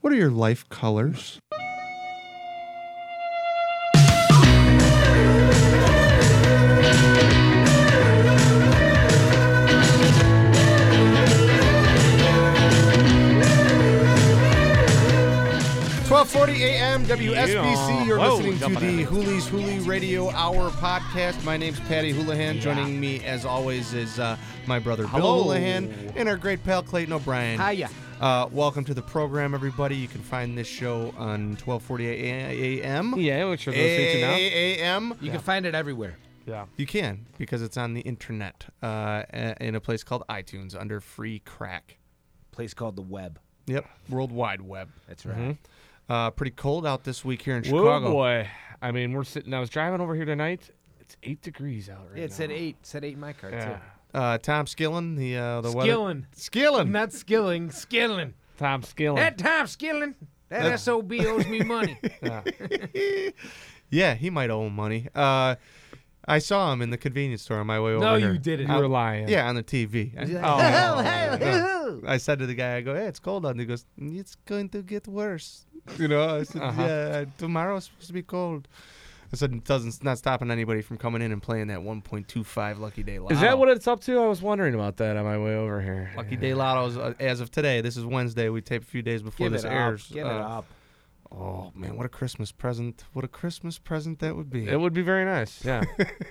What are your life colors? AM WSBC. You're listening to the Hoolie's Hoolie Radio Hour podcast. My name's Patty Houlihan. Joining me, as always, is my brother Bill Houlihan and our great pal Clayton O'Brien. Hiya. Welcome to the program, everybody. You can find this show on 1240 AM. Yeah, which you're listening to now. AM. You can find it everywhere. Yeah. You can, because it's on the internet in a place called iTunes under free crack. Place called the Web. Yep, World Wide Web. That's right. Mm-hmm. Pretty cold out this week here in Whoa, Chicago. boy. I mean, we're sitting. I was driving over here tonight. It's 8 degrees out right now. Yeah, it said 8. It said 8 in my car, Yeah. too. Tom Skillen, the Skillen. Skillen. Not Skilling. Skillen. Tom Skillen. That Tom Skillen. That SOB owes me money. Yeah. Yeah, he might owe him money. I saw him in the convenience store on my way over No, here. you didn't. You were lying. Yeah, on the TV. I said to the guy, I go, hey, it's cold out. And he goes, it's going to get worse. You know, I said, yeah, tomorrow's supposed to be cold. I said, it's not stopping anybody from coming in and playing that 1.25 Lucky Day Lotto. Is that what it's up to? I was wondering about that on my way over here. Lucky Day Lotto's, as of today, this is Wednesday. We tape a few days before Give this it airs. up. Get it up. Oh, man, what a Christmas present. What a Christmas present that would be. It would be very nice, yeah.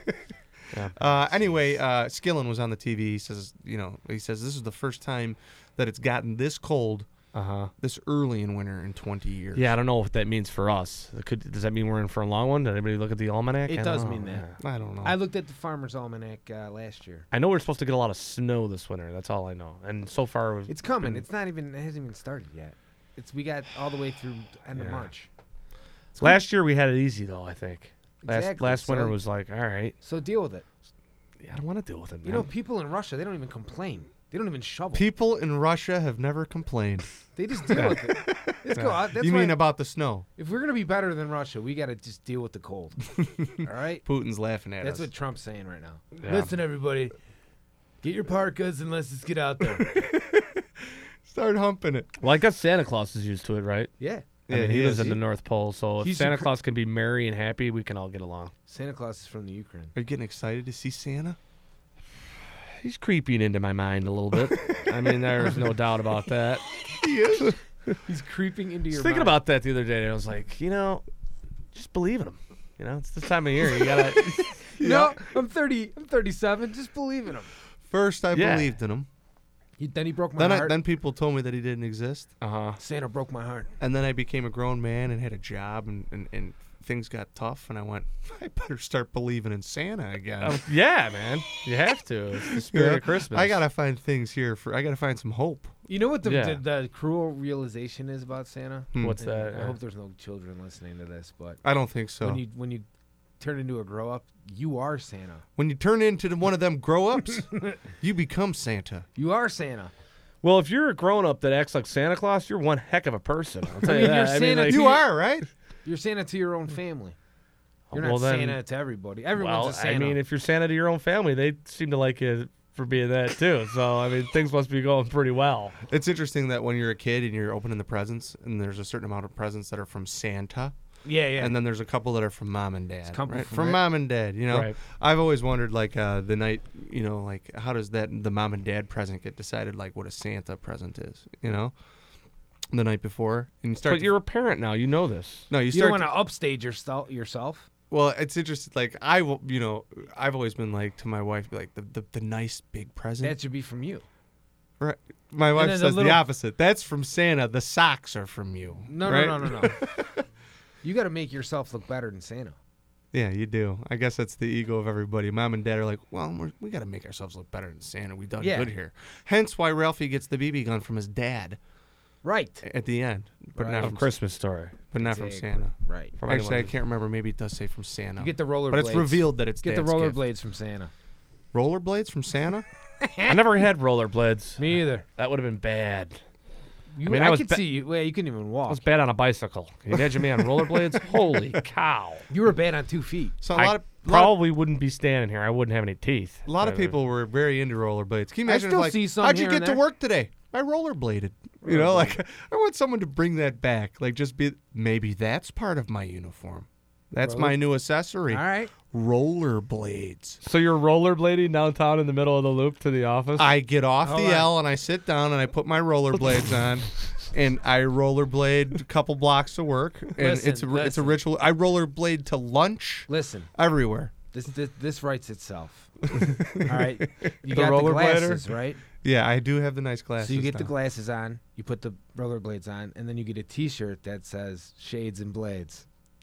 Anyway, Skillen was on the TV. He says, this is the first time that it's gotten this cold this early in winter in 20 years. Yeah, I don't know what that means for us. Does that mean we're in for a long one? Did anybody look at the almanac? It does mean that. I don't know. I looked at the Farmer's Almanac last year. I know we're supposed to get a lot of snow this winter. That's all I know. And so far, It's coming. It hasn't even started yet. We got all the way through end of March. Last year we had it easy though. I think Exactly. last winter So- was like, all right. So deal with it. Yeah, I don't want to deal with it. You know, people in Russia, they don't even complain. They don't even shovel. People in Russia have never complained. They just deal with it. Let's go out. That's You why mean about the snow? if we're gonna be better than Russia, we gotta just deal with the cold. All right. Putin's laughing at That's us. what Trump's saying right now. Yeah. Listen, everybody, get your parkas and let's just get out there. Start humping it. Well, I guess Santa Claus is used to it, right? Yeah. I mean, he is. lives in the North Pole, so if He's Santa Ukra- Claus can be merry and happy, we can all get along. Santa Claus is from the Ukraine. Are you getting excited to see Santa? He's creeping into my mind a little bit. I mean, there's no doubt about that. He is. He's creeping into I was your thinking mind. about that the other day, and I was like, just believe in him. It's this time of year. You gotta. No, I'm 30. I'm 37. Just believe in him. First, I Yeah. believed in him. Then he broke my heart. Then people told me that he didn't exist. Santa broke my heart. And then I became a grown man and had a job, and things got tough, and I went, I better start believing in Santa again. Yeah, man. You have to. It's the spirit of Christmas. I gotta find things here I gotta find some hope. You know what Yeah. the cruel realization is about Santa? What's And that? I hope there's no children listening to this, but I don't think so. when you turn into a grow up, you are Santa. When you turn into one of them grow-ups, you become Santa. You are Santa. Well, if you're a grown-up that acts like Santa Claus, you're one heck of a person. I'll tell you mean, that. you're Santa like, too. You are, right? You're Santa to your own family. You're Well, not then- Santa to everybody. Everyone's Well, a Santa. I mean, if you're Santa to your own family, they seem to like you for being that too. So, I mean, things must be going pretty well. It's interesting that when you're a kid and you're opening the presents, and there's a certain amount of presents that are from Santa, yeah. and then there's a couple that are from mom and dad. couple Right? from From it. mom and dad, Right. I've always wondered, like, the night, like, how does the mom and dad present get decided, like, what a Santa present is, the night before? And you start But you're a parent now. You know this. No, you you start don't want to upstage yourself. Well, it's interesting. Like, I've always been like to my wife, like the nice big present. That should be from you. Right. My wife then says the the opposite. That's from Santa. The socks are from you. No, right? no. You got to make yourself look better than Santa. Yeah, you do. I guess that's the ego of everybody. Mom and dad are like, well, we got to make ourselves look better than Santa. We've done good here. Hence why Ralphie gets the BB gun from his dad Right. at the end, but Right. not A from Christmas story. but not from Exactly. Santa. Right. From Actually, I anyone. can't remember. Maybe it does say from Santa. You get the rollerblades. but it's revealed that it's Get the Dad's gift. rollerblades from Santa. Rollerblades from Santa? I never had rollerblades. Me either. That would have been bad. You, mean, I I was could see you. Well, you couldn't even I walk. was bad on a bicycle. Can you imagine me on rollerblades? Holy cow. You were bad on 2 feet. So I probably wouldn't be standing here. I wouldn't have any teeth. A lot of people were very into rollerblades. Can you I imagine still like, see some how'd you here get and to there. work today? I rollerbladed. You know, like I want someone to bring that back. Like just be maybe that's part of my uniform. That's my new accessory. All right. Rollerblades. So you're rollerblading downtown in the middle of the loop to the office? I get off the L and I sit down and I put my rollerblades on. And I rollerblade a couple blocks to work, and it's a ritual. I rollerblade to lunch. Listen, everywhere. This writes itself. All right, you The got the rollerblader? glasses, right? Yeah, I do have the nice glasses. So you get the now. glasses on, you put the rollerblades on, and then you get a T-shirt that says "Shades and Blades."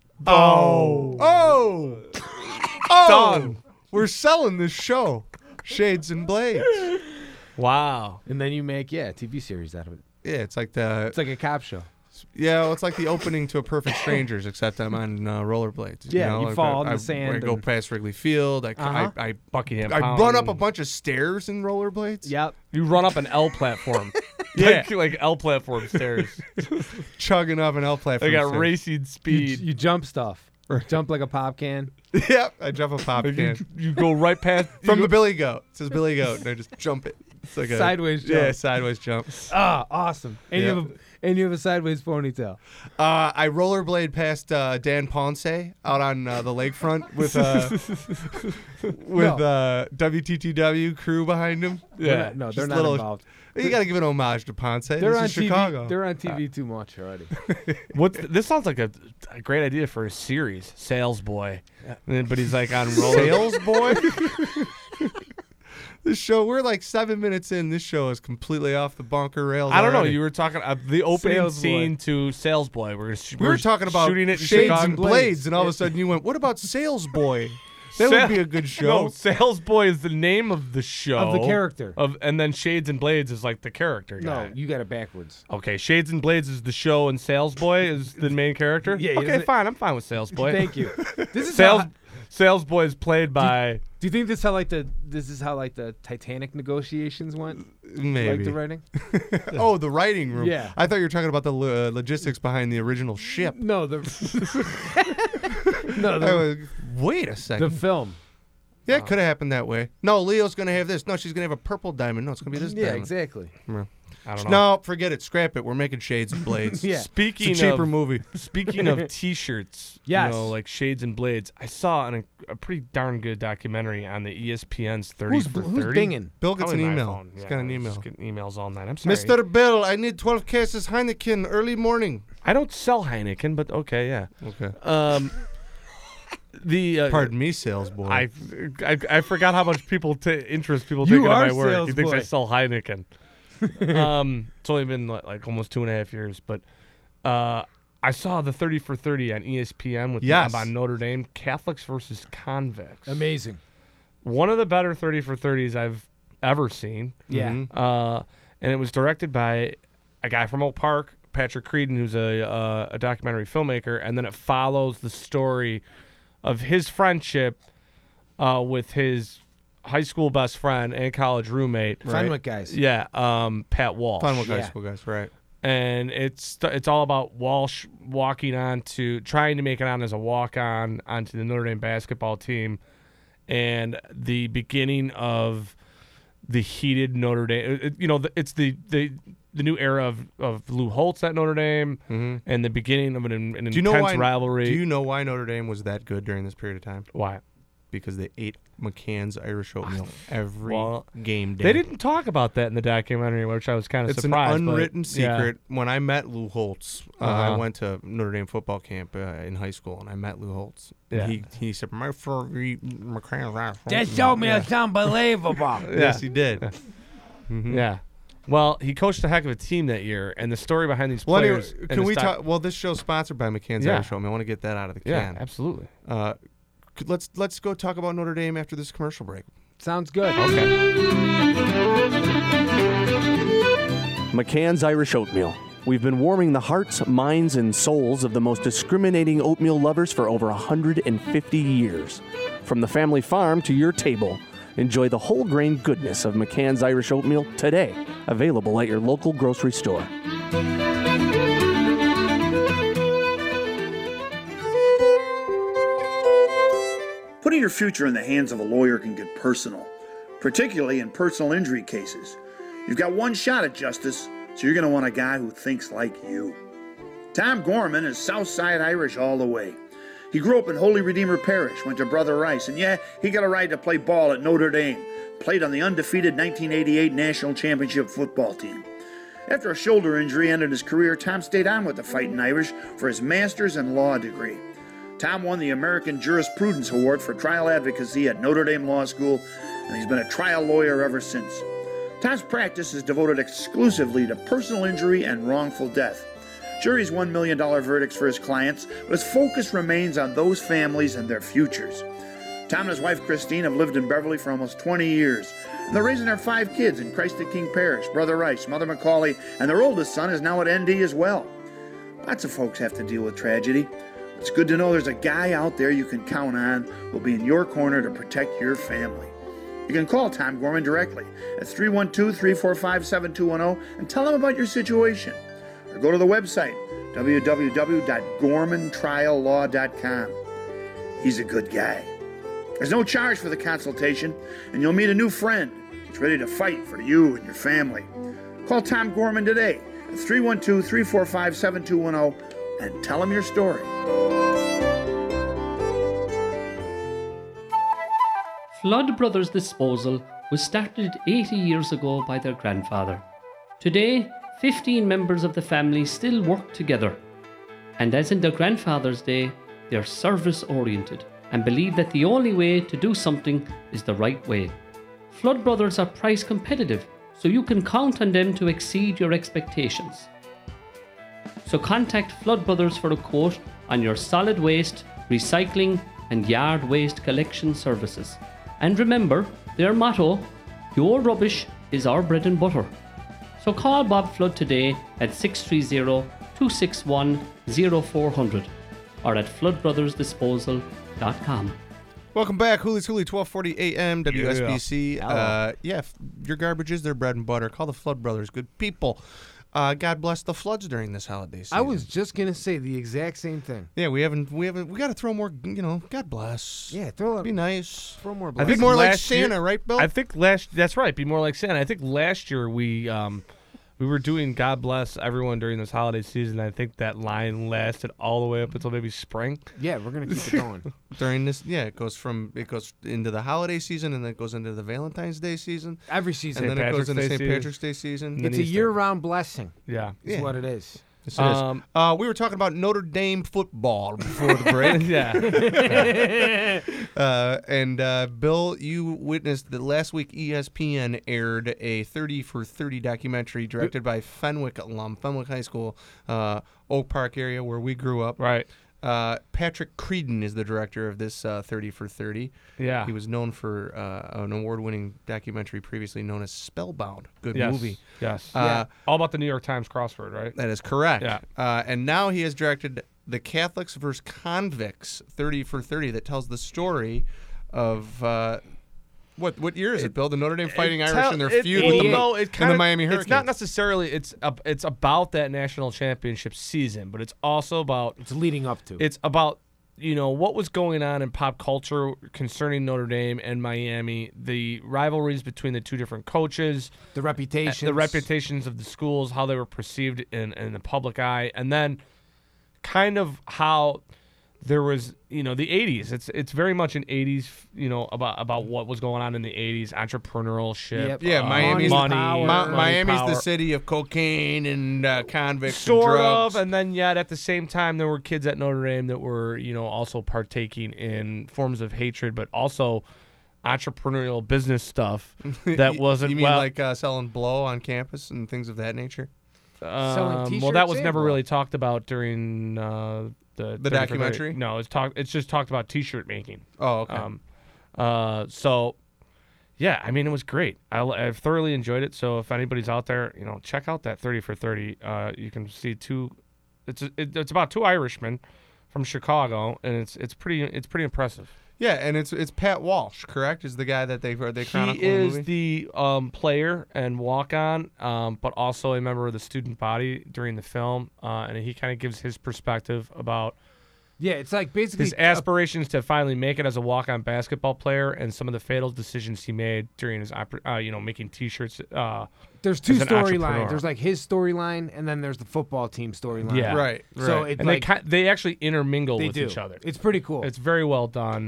Oh! Done. We're selling this show, Shades and Blades. Wow. And then you make a TV series out of it. Yeah, it's like It's like a cop show. it's like the opening to A Perfect Strangers, except I'm on rollerblades. Yeah, you like fall in the I sand go and- past Wrigley Field. I Buckingham run Pound. up a bunch of stairs in rollerblades. Yep. You run up an L platform. Yeah. like L platform stairs. Chugging up an L platform. They got stairs. racing speed. You jump stuff. Jump like a pop can. Yep, I jump a pop Like, can. you go right past From you the go- Billy Goat. It says Billy Goat, and I just jump it. It's like a Sideways jump. Yeah, sideways jump. Ah, awesome. And Yep. you have a sideways ponytail. I rollerblade past Dan Ponce out on the lakefront with WTTW crew behind him. Yeah. No, just they're not little- involved. You got to give an homage to Ponce. They're This on is TV. Chicago. They're on TV too much already. This sounds like a great idea for a series, Sales Boy. But he's like on roller. Sales boy. This show, we're like 7 minutes in. This show is completely off the bunker rails. I don't know. already. You were talking the opening Sales Boy. scene to Sales Boy. We were talking about shooting it in Shades Chicago. and Blades, and all of a sudden you went, "What about Sales Boy?" That would be a good show. No, Sales Boy is the name of the show. Of the character. And then Shades and Blades is like the character guy. No, you got it backwards. Okay, Shades and Blades is the show, and Sales Boy is the main character. Yeah, he Okay, doesn't- fine. I'm fine with Sales Boy. Thank you. This is Sales how, Sales Boy is played by. do you think this is how the Titanic negotiations went? Maybe. Like the writing? Oh, the writing room. Yeah. I thought you were talking about the logistics behind the original ship. No, the Wait a second. the film. Yeah, it could have happened that way. No, Leo's going to have this. No, she's going to have a purple diamond. No, it's going to be this Yeah, diamond. exactly. I don't know. No, forget it. Scrap it. We're making Shades and Blades. Yeah. Speaking It's a cheaper of movie. Speaking of T-shirts, Yes. you know, like Shades and Blades, I saw a pretty darn good documentary on the ESPN's 30 Who's for 30. binging? Bill gets Probably an my email. phone. He's Yeah, got an I was email. just getting emails all night. I'm sorry. Mr. Bill, I need 12 cases Heineken early morning. I don't sell Heineken, but okay, yeah. Okay. The Pardon me, sales boy. I forgot how much interest people You take in are my work. sales He thinks I boy. sell Heineken. It's only been like almost 2.5 years, but I saw the 30 for 30 on ESPN with Yes. about Notre Dame Catholics versus convicts. Amazing. One of the better 30 for 30s I've ever seen. Yeah. Mhm. And it was directed by a guy from Oak Park, Patrick Creedon, who's a documentary filmmaker, and then it follows the story of his friendship with his high school best friend and college roommate. Fenwick guys. Yeah, Pat Walsh. Fun with high Yeah. school guys, right? And it's all about Walsh trying to make it on as a walk-on onto the Notre Dame basketball team, and the beginning of the heated Notre Dame. It's the new era of Lou Holtz at Notre Dame, and the beginning of an intense Do you know why? rivalry. Do you know why Notre Dame was that good during this period of time? Why? Because they ate McCann's Irish oatmeal every Well, game day. They didn't talk about that in the documentary, which I was kind of It's surprised. an but, unwritten yeah. secret. When I met Lou Holtz, I Uh-huh. went to Notre Dame football camp in high school, and I met Lou Holtz. Yeah. He said, "My favorite McCann's Irish This oatmeal." oatmeal is unbelievable. Yes, he did. Mhm. Yeah. Well, he coached a heck of a team that year, and the story behind these Well, players. anyway, and can the we stock- talk? Well, this show's sponsored by McCann's Yeah. Irish oatmeal. I want to get that out of the Yeah, can. absolutely. Let's go talk about Notre Dame after this commercial break. Sounds good. Okay. McCann's Irish Oatmeal. We've been warming the hearts, minds, and souls of the most discriminating oatmeal lovers for over 150 years. From the family farm to your table, enjoy the whole grain goodness of McCann's Irish Oatmeal today. Available at your local grocery store. Putting your future in the hands of a lawyer can get personal, particularly in personal injury cases. You've got one shot at justice, so you're going to want a guy who thinks like you. Tom Gorman is Southside Irish all the way. He grew up in Holy Redeemer Parish, went to Brother Rice, and yeah, he got a right to play ball at Notre Dame. Played on the undefeated 1988 National Championship football team. After a shoulder injury ended his career, Tom stayed on with the Fighting Irish for his master's in law degree. Tom won the American Jurisprudence Award for trial advocacy at Notre Dame Law School, and he's been a trial lawyer ever since. Tom's practice is devoted exclusively to personal injury and wrongful death. Sure, he's $1 million verdicts for his clients, but his focus remains on those families and their futures. Tom and his wife Christine have lived in Beverly for almost 20 years. And they're raising their 5 kids in Christ the King Parish, Brother Rice, Mother Macaulay, and their oldest son is now at ND as well. Lots of folks have to deal with tragedy. It's good to know there's a guy out there you can count on who will be in your corner to protect your family. You can call Tom Gorman directly at 312-345-7210 and tell him about your situation. Or go to the website, www.gormantriallaw.com. He's a good guy. There's no charge for the consultation, and you'll meet a new friend who's ready to fight for you and your family. Call Tom Gorman today at 312-345-7210 and tell him your story. Flood Brothers Disposal was started 80 years ago by their grandfather. Today, 15 members of the family still work together. And as in their grandfather's day, they're service-oriented and believe that the only way to do something is the right way. Flood Brothers are price competitive, so you can count on them to exceed your expectations. So contact Flood Brothers for a quote on your solid waste, recycling and yard waste collection services. And remember their motto, your rubbish is our bread and butter. So call Bob Flood today at 630-261-0400 or at floodbrothersdisposal.com. Welcome back, Hooley's Hooley, 1240 AM, WSBC. Your garbage is their bread and butter. Call the Flood Brothers, good people. God bless the floods during this holiday season. I was just gonna say the exact same thing. Yeah, we got to throw more. God bless. Yeah, be nice. Throw more. I think more like Santa, year, right, Bill? I think that's right. Be more like Santa. I think last year we were doing God bless everyone during this holiday season. I think that line lasted all the way up until maybe spring. Yeah, we're gonna keep it going. During this, it goes into the holiday season, and then it goes into the Valentine's Day season. Every season, and then it goes into St. Patrick's Day season. It's a year-round blessing. Yeah, is what it is. Yes, it is. We were talking about Notre Dame football before the break. And Bill, you witnessed that last week ESPN aired a 30 for 30 documentary directed by Fenwick alum, Fenwick High School, Oak Park area where we grew up. Right. Patrick Creedon is the director of this 30 for 30. Yeah. He was known for an award-winning documentary previously known as Spellbound. Good movie. Yes. All about the New York Times crossword, right? That is correct. Yeah. And now he has directed The Catholics vs. Convicts 30 for 30 that tells the story of... What year is it, Bill? The Notre Dame Fighting Irish and their feud with the Miami Hurricanes. It's not necessarily. It's about that national championship season, but it's also about. It's leading up to. It's about what was going on in pop culture concerning Notre Dame and Miami, the rivalries between the two different coaches, the reputations of the schools, how they were perceived in the public eye, and then kind of how. There was, the 80s. It's very much an 80s, about what was going on in the 80s, entrepreneurship. Yep. Yeah, Miami's Miami's the city of cocaine and convicts sort and drugs. of, and then yet at the same time there were kids at Notre Dame that were, also partaking in forms of hatred, but also entrepreneurial business stuff that wasn't. You mean like selling blow on campus and things of that nature? Selling T-shirts. Well, that was never really talked about during. The documentary? No, it's just talked about T-shirt making. Oh, okay. So, yeah, I mean, it was great. I've thoroughly enjoyed it. So if anybody's out there, check out that 30 for 30. You can see two. It's about two Irishmen from Chicago, and it's pretty impressive. Yeah, and it's Pat Walsh, correct? Is the guy that they chronicle He is the player and walk-on, but also a member of the student body during the film, and he kind of gives his perspective about Yeah, it's like basically His aspirations to finally make it as a walk-on basketball player, and some of the fatal decisions he made during his, making T-shirts. there's two as an entrepreneur. storylines. There's like his storyline, and then there's the football team storyline. Yeah. Right. So right. it And like they actually intermingle they with do. each other. It's pretty cool. It's very well done.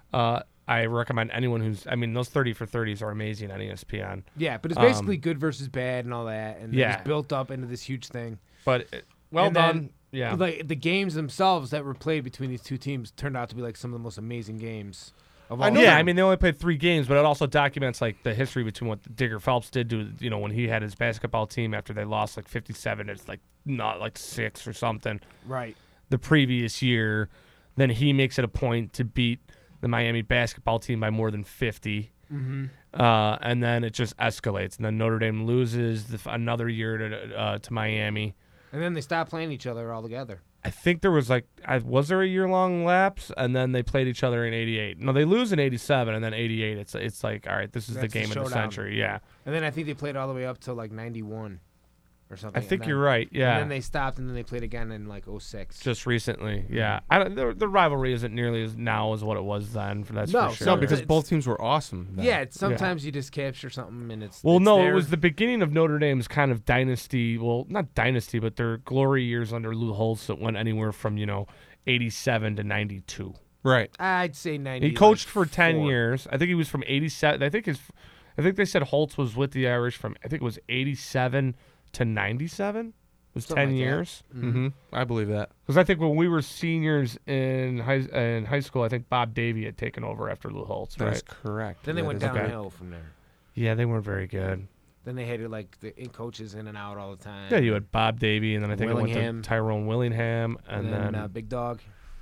I recommend anyone who's. I mean, those 30 for 30s are amazing on ESPN. yeah, but it's basically good versus bad and all that, and Yeah. it's built up into this huge thing. But well And done. then, Yeah. Like the games themselves that were played between these two teams turned out to be like some of the most amazing games of all. Yeah, time. I mean they only played 3 games, but it also documents like the history between what Digger Phelps did to when he had his basketball team after they lost like 57, it's like not like 6 or something right. the previous year. Then he makes it a point to beat the Miami basketball team by more than 50. Mm-hmm. And then it just escalates, and then Notre Dame loses another year to Miami. And then they stopped playing each other altogether. I think there was was there a year-long lapse, and then they played each other in '88. No, they lose in '87, and then '88. It's like, all right, this is That's the game the of the showdown. century. Yeah, And then I think they played all the way up to like 91 or something. I think and then, you're right. Yeah, And then they stopped, and then they played again in like 06. just recently. Yeah, the rivalry isn't nearly as now as what it was then. That's No, for sure. No, because it's- both teams were awesome. then. yeah, sometimes you just capture something and it's Well, it's no, there. it was the beginning of Notre Dame's kind of dynasty. Well, not dynasty, but their glory years under Lou Holtz that went anywhere from 87 to 92. Right. I'd say 90. He coached like for 10 4. years. I think he was from 87. I think they said Holtz was with the Irish from, I think it was 87 to 97. It was Something 10 like that. years. Mm-hmm. I believe that. Because I think when we were seniors in high school, I think Bob Davey had taken over after Lou Holtz, That's right? correct. Then they That went is- okay. downhill from there. Yeah, they weren't very good. Then they had like the coaches in and out all the time. Yeah, you had Bob Davey, and then I think it went Willingham. to Tyrone Willingham, and then Big Dog,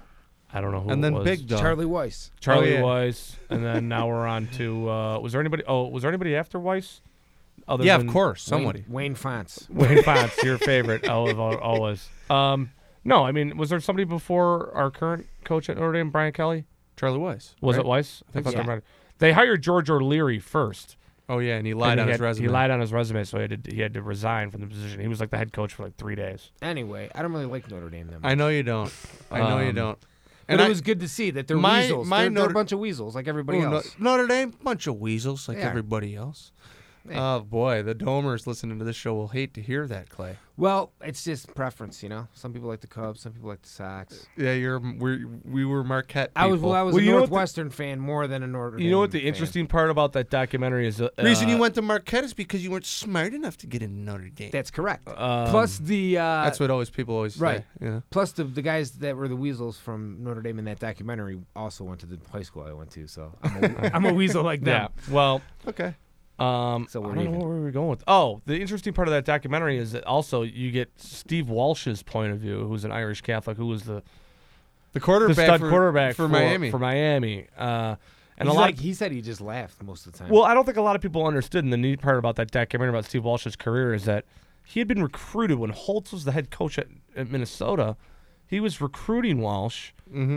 I don't know who And it then was. Big Dog. Charlie Weiss. Charlie Oh, yeah. Weiss, and then now we're on to was there anybody after Weiss? Other Yeah, than of course. Somebody. Wayne Fonts. Wayne Fonts, your favorite, always. No, I mean, was there somebody before our current coach at Notre Dame, Brian Kelly? Charlie Weiss. Was right? it Weiss? think thought so. they might- They hired George O'Leary first. Oh yeah, and he lied and on he his had- resume. He lied on his resume, so he had to resign from the position. He was like the head coach for like 3 days. Anyway, I don't really like Notre Dame that much. I know you don't. I know you don't. But it was good to see that they're my- weasels. my They're a Notre- bunch of weasels like everybody Ooh, else. Notre Dame, bunch of weasels like Yeah. everybody else. Yeah. Oh boy, the Domers listening to this show will hate to hear that, Clay. Well, it's just preference, you know. Some people like the Cubs, some people like the Sox. Yeah, we were Marquette people. I was Well, a you know what the- Northwestern fan more than a Notre Dame. You know what the fan. interesting part about that documentary is? reason you went to Marquette is because you weren't smart enough to get into Notre Dame. That's correct. Plus the That's what people always say. right. Yeah. plus the guys that were the weasels from Notre Dame in that documentary also went to the high school I went to, so I'm a weasel like Yeah. them. Well, Okay. So I we're don't know even. where we were going with. Oh, the interesting part of that documentary is that also you get Steve Walsh's point of view, who's an Irish Catholic, who was the quarterback stud for, quarterback for Miami. For Miami. And And a lot. he said he just laughed most of the time. Well, I don't think a lot of people understood. And the neat part about that documentary about Steve Walsh's career is that he had been recruited when Holtz was the head coach at Minnesota. He was recruiting Walsh,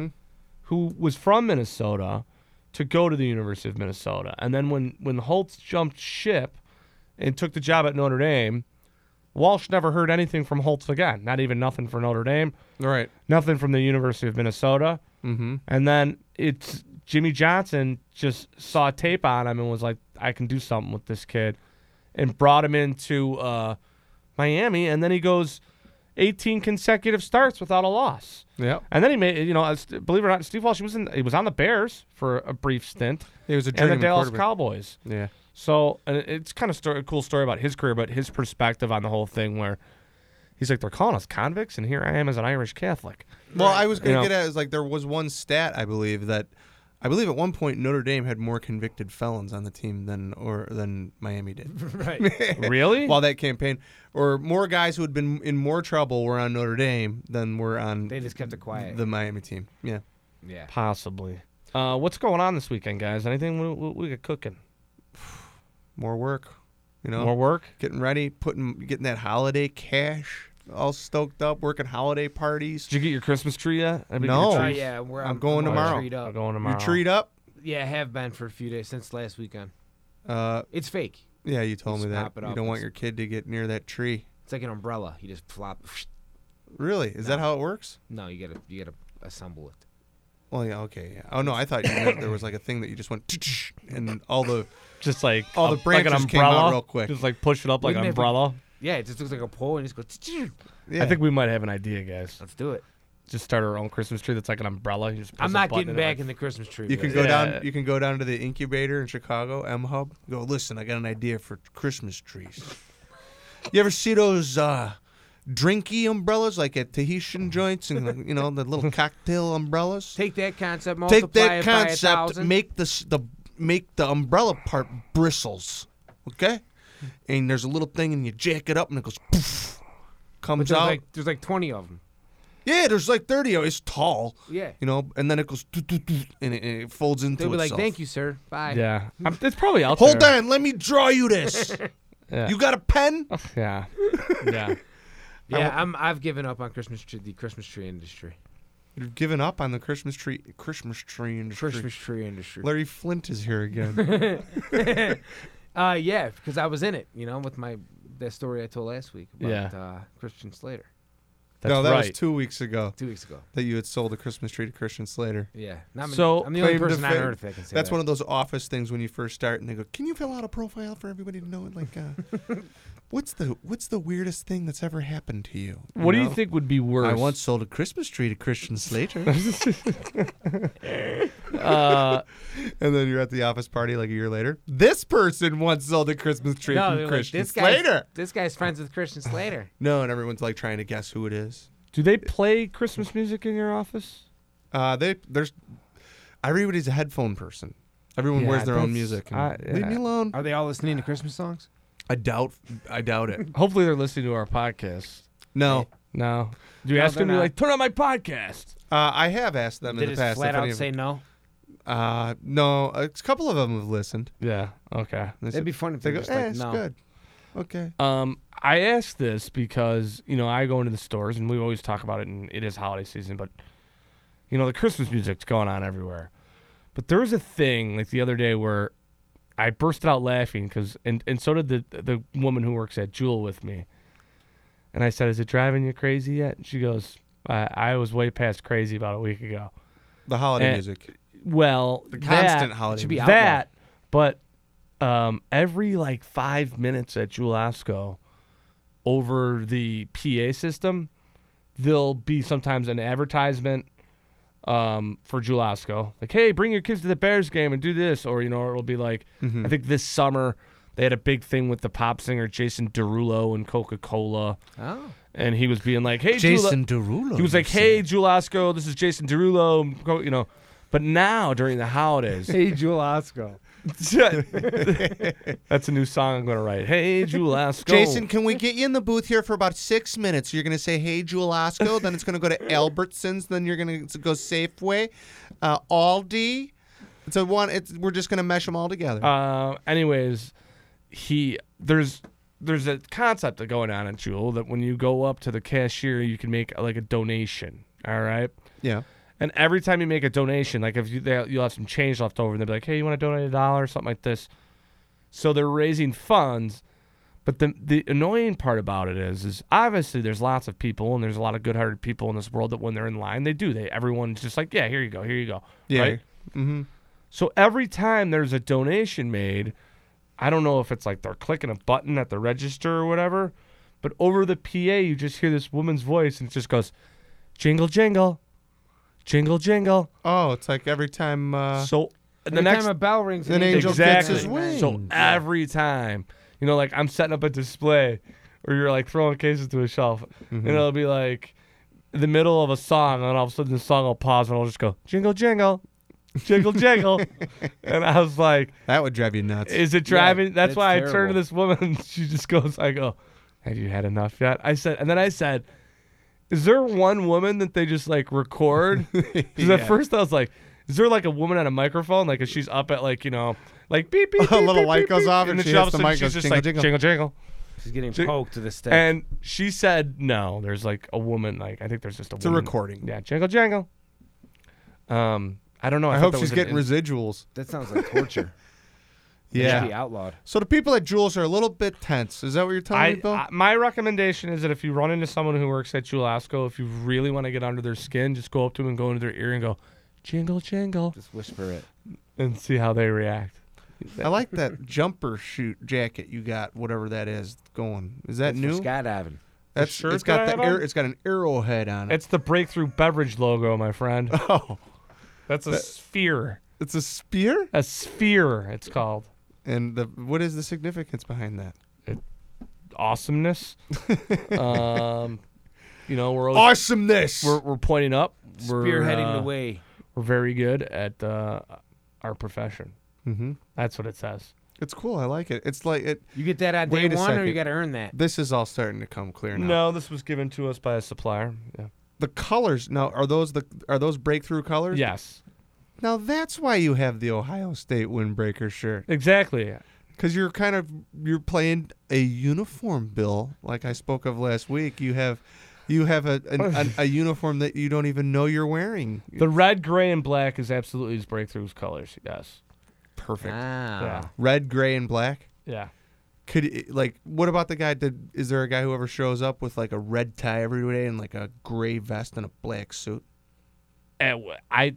who was from Minnesota, to go to the University of Minnesota. And then when Holtz jumped ship and took the job at Notre Dame, Walsh never heard anything from Holtz again. Not even nothing for Notre Dame. Right. Nothing from the University of Minnesota. Mm-hmm. And then it's Jimmy Johnson just saw tape on him and was like, I can do something with this kid, and brought him into Miami. And then he goes 18 consecutive starts without a loss. Yeah. And then he made, believe it or not, Steve Walsh, he was on the Bears for a brief stint, He was a and the journeyman Dallas quarterback. Cowboys. Yeah. So and it's kind of a cool story about his career, but his perspective on the whole thing, where he's like, they're calling us convicts, and here I am as an Irish Catholic. Well, I was going You to know. get at is like there was one stat I believe at one point Notre Dame had more convicted felons on the team than Miami did. right. Really? While that campaign, or more guys who had been in more trouble were on Notre Dame than were on They just kept it quiet. the Miami team. Yeah. yeah. Possibly. What's going on this weekend, guys? Anything we got cooking? More work. More work? Getting ready, getting that holiday cash all stoked up, working holiday parties. Did you get your Christmas tree yet? I mean, No. your Oh, trees? yeah, I'm going tomorrow. Treed up. I'm going tomorrow. Your treat up? Yeah, I have been for a few days since last weekend. Yeah, It's fake. you told me Just that. pop it You up. don't want your kid to get near that tree. It's like an umbrella. You just flop. Really? Is that how it works? No, you gotta assemble it. Well, yeah, okay. Yeah. Oh no, I thought you meant there was like a thing that you just went and all the Just like all the branches like an came out umbrella, real quick. Just like push it up like Wouldn't an it be- umbrella. Yeah, it just looks like a pole and just goes. Yeah. I think we might have an idea, guys. Let's do it. Just start our own Christmas tree that's like an umbrella. You just press I'm a not button getting and it, back like, in the Christmas tree. You can business. go Yeah. down. You can go down to the incubator in Chicago, M Hub. Go listen. I got an idea for Christmas trees. You ever see those drinky umbrellas like at Tahitian joints and the little cocktail umbrellas? Take that concept, multiply Take that it by concept, 1,000. make the umbrella part bristles, okay? And there's a little thing, and you jack it up, and it goes poof, comes out. There's like 20 of them. Yeah, there's like 30 of it. It's tall, Yeah. and then it goes doo, doo, doo, and it folds into They'll be like, itself. "Thank you, sir. Bye." Yeah, it's probably out Hold there. on, let me draw you this. Yeah. You got a pen? Yeah, yeah. Yeah, I've given up on the Christmas tree industry. You've given up on the Christmas tree industry. Christmas tree industry. Larry Flint is here again. Yeah, because I was in it, with that story I told last week about Yeah. Christian Slater That's no, that right. was 2 weeks ago 2 weeks ago. that you had sold a Christmas tree to Christian Slater. Yeah. So, I'm the only claim to person on fame. earth that can say That's that. one of those office things when you first start, and they go, "Can you fill out a profile for everybody to know it?" Like, what's the weirdest thing that's ever happened to you? What do you know? think would be worse? I once sold a Christmas tree to Christian Slater, and then you're at the office party like a year later. This person once sold a Christmas tree No, to they're like, Christian Slater. this guy's friends with Christian Slater. No, and everyone's like trying to guess who it is. Do they play Christmas music in your office? Everybody's a headphone person. Everyone Yeah, wears their own that's- music. and I- Leave yeah. me alone. Are they all listening to Christmas songs? I doubt it. Hopefully, they're listening to our podcast. No, No. Do you No, ask them? they're You're not. like, turn on my podcast. I have asked them They in the just past. flat if any out of- say no. No, a couple of them have listened. Yeah. Okay. They That'd said- be funny if They they go, just like it's no. good. Okay. I asked this because I go into the stores and we always talk about it, and it is holiday season, but the Christmas music's going on everywhere. But there was a thing like the other day where I bursted out laughing because, and so did the woman who works at Jewel with me. And I said, "Is it driving you crazy yet?" And she goes, "I was way past crazy about a week ago." The holiday And- music. Well, The constant that, holiday should be music. out. that, but every like 5 minutes at Jewel Osco, over the PA system, there'll be sometimes an advertisement for Jewel Osco, like, "Hey, bring your kids to the Bears game and do this," or it'll be like, I think this summer they had a big thing with the pop singer Jason Derulo and Coca-Cola, Oh. and he was being like, "Hey, Jason Jewel-" Derulo. he was like, "Hey, Jewel Osco, this is Jason Derulo," But now during the holidays, Hey, Jewel Osco. that's a new song I'm gonna write. Hey, Jewel Osco. Jason, can we get you in the booth here for about 6 minutes? You're going to say, "Hey, Jewel Osco," then it's going to go to Albertsons, then you're going to go Safeway, Aldi. We're just going to mesh them all together. Anyways, there's a concept going on at Jewel that when you go up to the cashier, you can make like a donation. All right. Yeah. And every time you make a donation, like if you'll have some change left over, and they'll be like, "Hey, you want to donate $1 or something like this?" So they're raising funds. But the annoying part about it is obviously there's lots of people, and there's a lot of good-hearted people in this world that when they're in line, everyone's just like, "Yeah, here you go, Yeah. right? Mm-hmm. So every time there's a donation made, I don't know if it's like they're clicking a button at the register or whatever, but over the PA you just hear this woman's voice, and it just goes, "Jingle, jingle, jingle, jingle." Oh, it's like every time. So the Every next time a bell rings, an angel exactly. gets his wings. So every time, like I'm setting up a display, or you're like throwing cases to a shelf, and it'll be like in the middle of a song, and all of a sudden the song will pause, and I'll just go, "Jingle, jingle, jingle, jingle," and I was like, That would drive you nuts. "Is it driving?" That's that's why I turned to terrible. this woman, and she just goes, "I go, have you had enough yet?" I said, "Is there one woman that they just like record?" Because at first I was like, "Is there like a woman on a microphone? Like if she's up at like like beep beep, A beep, little beep, light beep, goes beep," off, and and then she all hits of a the sudden mic, she's goes just jingle, like jingle. jingle jingle. She's getting Jing- poked to the stick. And she said no. There's like a woman. Like I think there's just a. It's a woman. recording. Yeah, jingle jangle. I don't know. I thought hope that she's was getting residuals. That sounds like torture. It Yeah. should be outlawed. So the people at Jules are a little bit tense. Is that what you're telling me, Bill? My recommendation is that if you run into someone who works at Julasco, if you really want to get under their skin, just go up to them and go into their ear and go, jingle, jingle, Just whisper it. and see how they react. I like that jumper shoot jacket you got, whatever that is, going. Is that That's new? for skydiving. That's shirt it's got that I the have on? it's got an arrowhead on it. It's the Breakthrough Beverage logo, my friend. Oh, That's a sphere. it's a spear. A sphere, it's called. And what is the significance behind that? Awesomeness. We're always, Awesomeness. we're pointing up. Spearheading the way. We're very good at our profession. Mm-hmm. That's what it says. It's cool. I like it. It's like it. You get that on Wait day a one, or second. you got to earn that. This is all starting to come clear now. No, this was given to us by a supplier. Yeah. The colors now are those breakthrough colors? Yes. Now that's why you have the Ohio State windbreaker shirt, Exactly. because you're playing a uniform, Bill. Like I spoke of last week, you have a uniform that you don't even know you're wearing. The red, gray, and black is absolutely his Breakthrough's colors. Yes. Perfect. Ah. Yeah. Red, gray, and black. Yeah. What about the guy? Is there a guy who ever shows up with like a red tie every day and like a gray vest and a black suit? No. I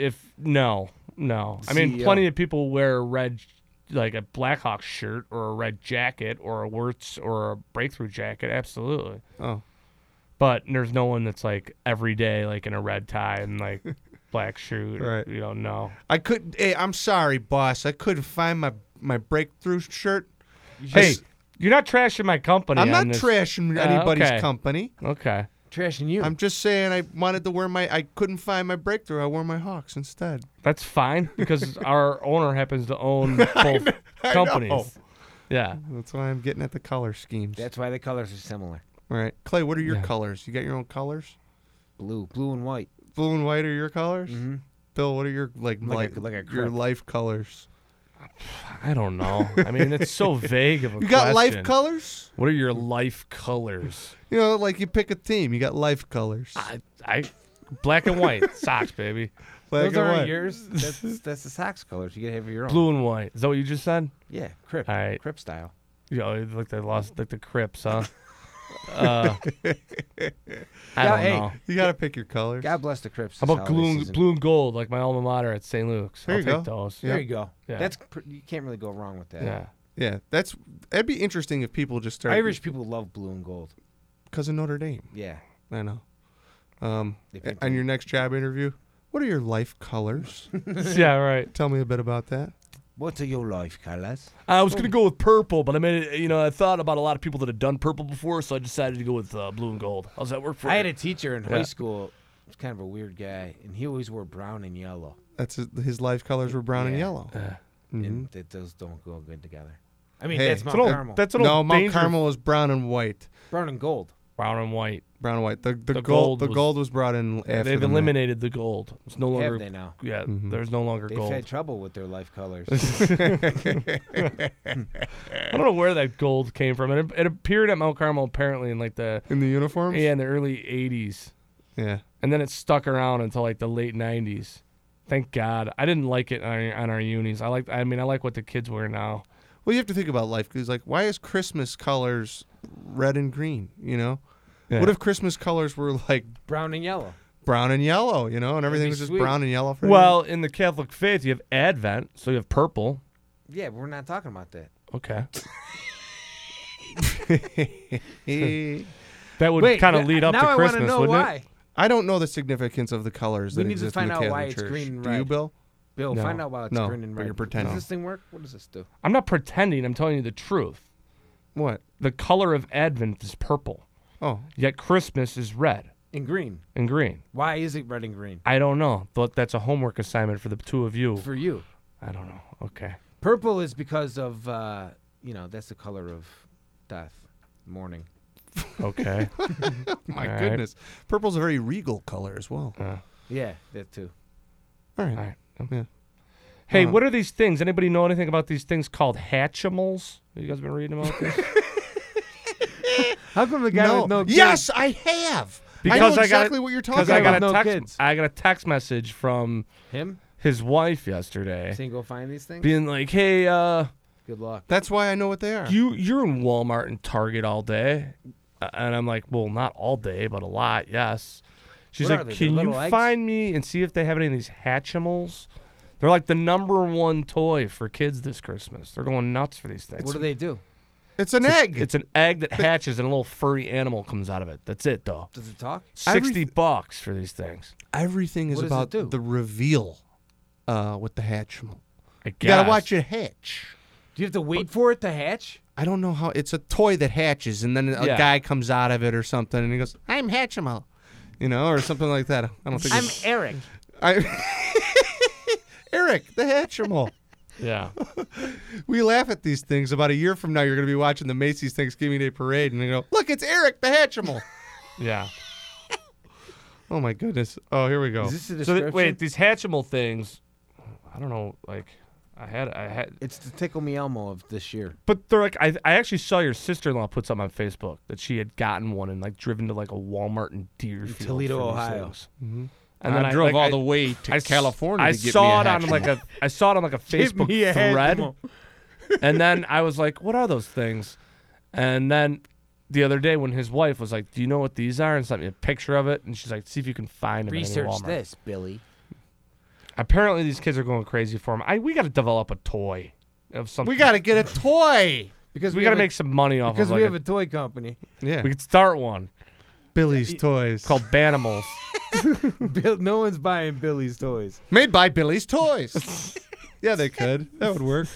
mean, CEO. plenty of people wear a red, like a Blackhawks shirt or a red jacket or a Wirtz or a Breakthrough jacket. Absolutely. Oh, But there's no one that's like every day, like in a red tie and like black shirt. Right. No. I couldn't. Hey, I'm sorry, boss. I couldn't find my breakthrough shirt. Hey, you're not trashing my company. I'm on not this. trashing anybody's okay. company. Okay. Trashing you. I'm just saying I wanted to wear I couldn't find my breakthrough. I wore my Hawks instead. That's fine because our owner happens to own both I companies. know. Yeah. That's why I'm getting at the color schemes. That's why the colors are similar. All right, Clay. What are your Yeah. colors? You got your own colors? Blue and white. Blue and white are your colors. Mm-hmm. Bill, what are your Like a your crip. life colors? I don't know. I mean, it's so vague of a You got life question. colors? What are your life colors? You know, like you pick a team. You got life colors. I black and white socks, baby. Black Those and aren't white. yours. That's the Sox colors. You gotta have your own. Blue and white. Is that what you just said? Yeah, Crip. All right. Crip style. Like the Crips, huh? I don't hey, know. You got to pick your colors. God bless the Crips. How this about holiday season. blue and gold, like my alma mater at St. Luke's? There I'll you take go. those. There you go. Yeah. You can't really go wrong with that. Yeah. Yeah, that'd be interesting if people just started. Irish people love blue and gold. because of Notre Dame. Yeah. I know. They picked On him. your next job interview, what are your life colors? Yeah, right. Tell me a bit about that. What are your life colors? I was gonna go with purple, but I made it. I thought about a lot of people that had done purple before, so I decided to go with blue and gold. How's that work for I you? had a teacher in high Yeah. school. He was kind of a weird guy, and he always wore brown and yellow. That's his life colors were brown and Yeah. yellow. Mhm. And those don't go good together. I mean, Hey. that's That's Mount an Carmel. That's an No, old Mount danger- Carmel is brown and white. brown and gold. brown and white. Brown and white. The gold gold was- was brought in after They've the map. eliminated the gold. It's no longer. Have they now? Yeah, Mhm. there's no longer They've gold. had trouble with their life colors. I don't know where that gold came from. It appeared at Mount Carmel apparently in like the in the uniforms. in the early '80s, Yeah. and then it stuck around until like the late '90s. Thank God. I didn't like it on our unis. I like what the kids wear now. Well, you have to think about life because, like, why is Christmas colors red and green? What if Christmas colors were like brown and yellow. brown and yellow? And everything be was just sweet. brown and yellow for Well, in the Catholic faith, you have Advent, so you have purple. Yeah, we're not talking about that. Okay, you. that would kind of lead up now to I Christmas, want to know wouldn't why. it? I don't know the significance of the colors We that need to exist find in the out Catholic why it's Church. green and Do you, red. Bill? Bill, No. find out why it's No, green and but red. you're pretending. Does this thing work? What does this do? I'm not pretending. I'm telling you the truth. What? The color of Advent is purple, Oh, yet Christmas is red In green. and green. Why is it red and green? I don't know. But that's a homework assignment for the two of you. For you. I don't know. Okay. Purple is because of, that's the color of death, mourning. Okay. my All right. goodness. Purple's a very regal color as well. Yeah, that too. All right. All right. Yeah. Hey, what are these things? Anybody know anything about these things called Hatchimals? You guys been reading about this? How come the guy with no kids? Yes, I have. Because I know I got exactly it- what you're talking Because I got about. a no text. kids. I got a text message from Him? his wife yesterday, Saying go find these things? being like, "Hey, Good luck. That's why I know what they are. You're in Walmart and Target all day, and I'm like, well, not all day, but a lot. Yes. She's What are like, they, can the you little eggs? find me and see if they have any of these Hatchimals? They're like the #1 toy for kids this Christmas. They're going nuts for these things. What do they do? It's an egg. It's an egg that hatches and a little furry animal comes out of it. That's it, though. Does it talk? $60 for these things. Everything is What does it about do? the reveal with the Hatchimal. I You guess. gotta watch it hatch. Do you have to wait for it to hatch? I don't know how. It's a toy that hatches, and then a Yeah. guy comes out of it or something, and he goes, "I'm Hatchimal," or something like that. I don't think. it's, Eric. Eric, the Hatchimal. Yeah. We laugh at these things. About a year from now, you're going to be watching the Macy's Thanksgiving Day Parade, and they go, "Look, it's Eric, the Hatchimal." Yeah. Oh my goodness. Oh, here we go. Is this a So description? wait, these Hatchimal things, I don't know, like, I had, It's the Tickle Me Elmo of this year. but they're like, I actually saw your sister-in-law put something on Facebook that she had gotten one and like driven to like a Walmart in Deerfield, Toledo, for these Ohio. things. Mm-hmm. And then I drove all I- the way to I s- California I to get saw me it a on Hatchimal. I saw it on like a Facebook me a thread, Hatchimal. and then I was like, "What are those things?" And then the other day when his wife was like, "Do you know what these are?" and sent me a picture of it, and she's like, "See if you can find them." Research at any Walmart. this, Billy. Apparently, these kids are going crazy for them. We got to develop a toy of something. We got to get a toy. Because We got to make some money off because of we like have a toy company. Yeah. we could start one Billy's Toys. called Banimals. No one's buying Billy's toys. Made by Billy's Toys. Yeah, they could. That would work.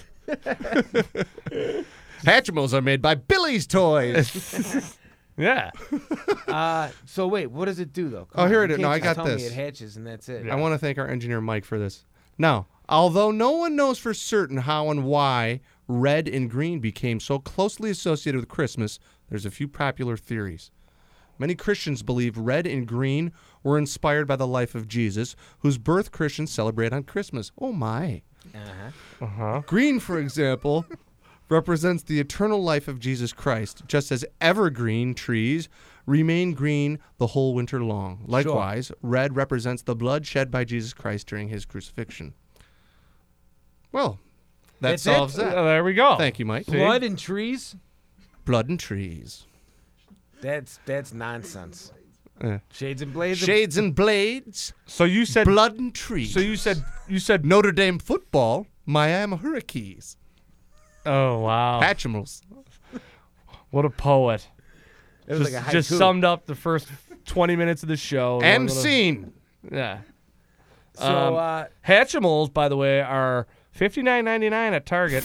Hatchimals are made by Billy's Toys. Yeah. So wait, what does it do though? Oh, here it You is. No, can't I just got tell this. Me it hatches and that's it. Yeah. I want to thank our engineer Mike for this. Now, although no one knows for certain how and why red and green became so closely associated with Christmas, there's a few popular theories. Many Christians believe red and green were inspired by the life of Jesus, whose birth Christians celebrate on Christmas. Oh my. Green, for example, represents the eternal life of Jesus Christ, just as evergreen trees remain green the whole winter long. Likewise, red represents the blood shed by Jesus Christ during his crucifixion. Well, that That's solves it? that. There we go. Thank you, Mike. Blood and trees? Blood and trees. That's nonsense. Eh. Shades and blades. Shades and blades, So you said. blood and trees. So you said. Notre Dame football, Miami Hurricanes, Oh wow. Hatchimals. What a poet. It was Just, like a just haiku. summed up the first 20 minutes of the show. And Little- scene. Yeah. So Hatchimals, by the way, are $59.99 at Target.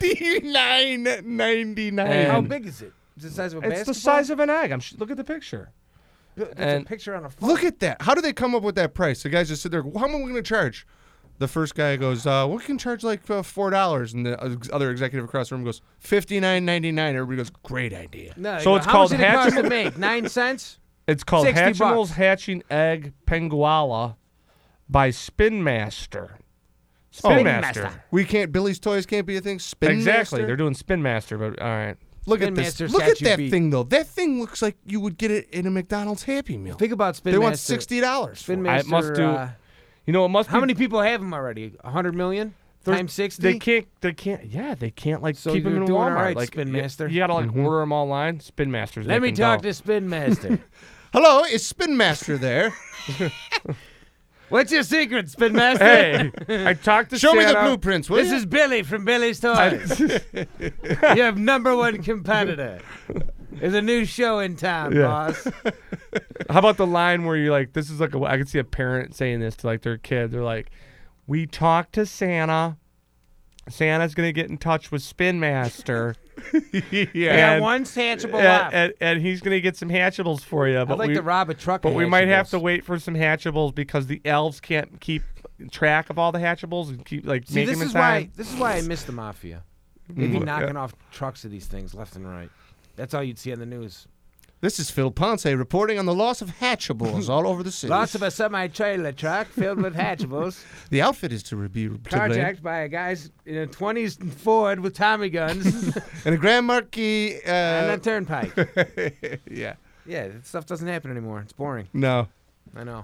$59.99. how and- big is it? Is it the size of a It's basketball? the size of an egg. Look at the picture. It's a and- picture on a phone. Look at that. How do they come up with that price? The guys just sit there, how much are we going to charge? The first guy goes, we can charge like $4. And the other executive across the room goes, $59.99. Everybody goes, great idea. No, So it's how called much did it cost to Hatchimal- make? 9 cents? It's called $60. Hatchimals Hatching Egg Penguala by Spin Master. Spin Master. Billy's Toys can't be a thing? Spin Exactly. Master? They're doing Spin Master, but all right. Look Spin at this. Master's Look got at you that beat. thing, though. That thing looks like you would get it in a McDonald's Happy Meal. Think about Spin They Master. want $60. Spin for it. Master. must do- You know, it must how be. many people have them already? 100 million? There's- Times 60? They can't. Yeah, they can't like So keep them you're in doing Walmart. all right, like Spin y- Master. You gotta like order them online. Spin Masters. Let me talk to Spin Master. Hello, is Spin Master there? What's your secret, Spin Master? Hey, I talked to Show me the Santa. blueprints, will This you? is Billy from Billy's Toys. You have #1 competitor. There's a new show in town, Yeah. boss. How about the line where you're like, this is like I can see a parent saying this to like their kid. They're like, we talked to Santa. Santa's gonna get in touch with Spin Master. Yeah, And- one tangible left. and he's gonna get some Hatchables for you. I'd But like we, to rob a truck. but of we might have to Hatchables. wait for some Hatchables because the elves can't keep track of all the Hatchables and keep like See, making this them in is time. why. This is why I miss the mafia. They'd be Mm. knocking off trucks of these things left and right. That's all you'd see on the news. This is Phil Ponce reporting on the loss of Hatchables all over the city. Lots of a semi-trailer truck filled with Hatchables, The outfit is to be to blame. carjacked by a guys in a '20s Ford with Tommy guns And a Grand Marquis. and a turnpike. Yeah. Yeah, that stuff doesn't happen anymore. It's boring. No. I know.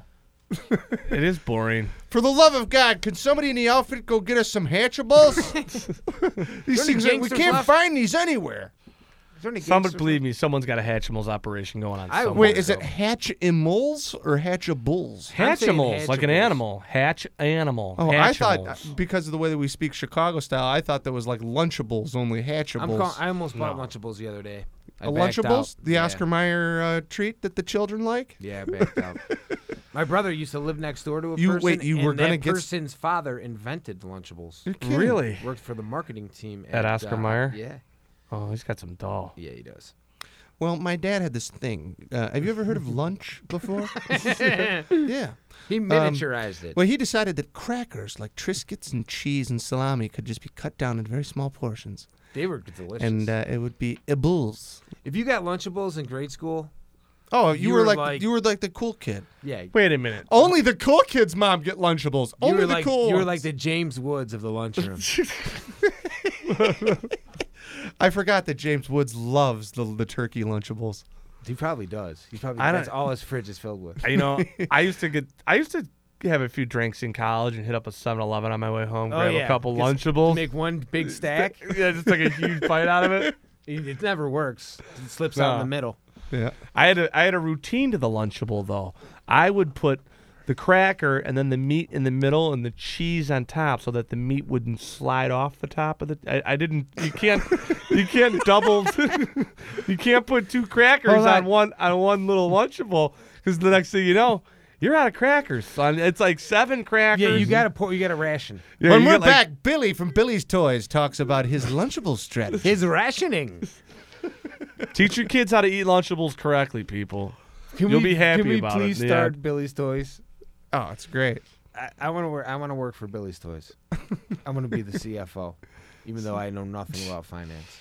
It is boring. For the love of God, can somebody in the outfit go get us some Hatchables? These things, we can't find these anywhere. Somebody believe me, someone's got a Hatchimals operation going on. somewhere. Wait, is it Hatchimals or Hatchables? Hatchimals, like an animal. Hatch animal. Oh, I Hatchimals. thought because of the way that we speak Chicago style, I thought that was like Lunchables, only Hatchables. I almost bought Lunchables the other day. I A backed Lunchables? out. The Yeah. Oscar Mayer treat that the children like? Yeah, I backed out. My brother used to live next door to a You- person. wait, you and were gonna that get- person's father invented Lunchables. You're kidding. Really? Worked for the marketing team At Oscar Mayer? Yeah, Oh, he's got some doll. yeah, he does. Well, my dad had this thing. Have you ever heard of lunch before? Yeah. He miniaturized it. Well, he decided that crackers like Triscuits and cheese and salami could just be cut down in very small portions. They were delicious. And it would be ibbles. if you got Lunchables in grade school, Oh, You you were were like, like- you were like the cool kid. yeah, Wait a minute. Only the cool kids' mom get Lunchables. you Only were the like cool. you were ones. like the James Woods of the lunchroom. I forgot that James Woods loves the turkey Lunchables. He probably does. He probably I don't- that's all his fridge is filled with. You know, I used to have a few drinks in college and hit up a 7-Eleven on my way home, grab a couple Just Lunchables. Make one big stack. Yeah, just take a huge bite out of it. It never works. It slips out in No. the middle. Yeah. I had a routine to the Lunchable though. I would put the cracker and then the meat in the middle and the cheese on top so that the meat wouldn't slide off the top of the. I didn't. You can't double. You can't put two crackers Hold on one little Lunchable because the next thing you know, you're out of crackers, son. It's like 7 crackers. Yeah, you got to ration. Yeah, When you we're get, like, back, Billy from Billy's Toys talks about his Lunchable strategy. His rationing. Teach your kids how to eat Lunchables correctly, people. Can You'll we, be happy can we about please it. start Billy's Toys? Oh, it's great. I want to work. I want to work for Billy's Toys. I'm going to be the CFO, even though I know nothing about finance.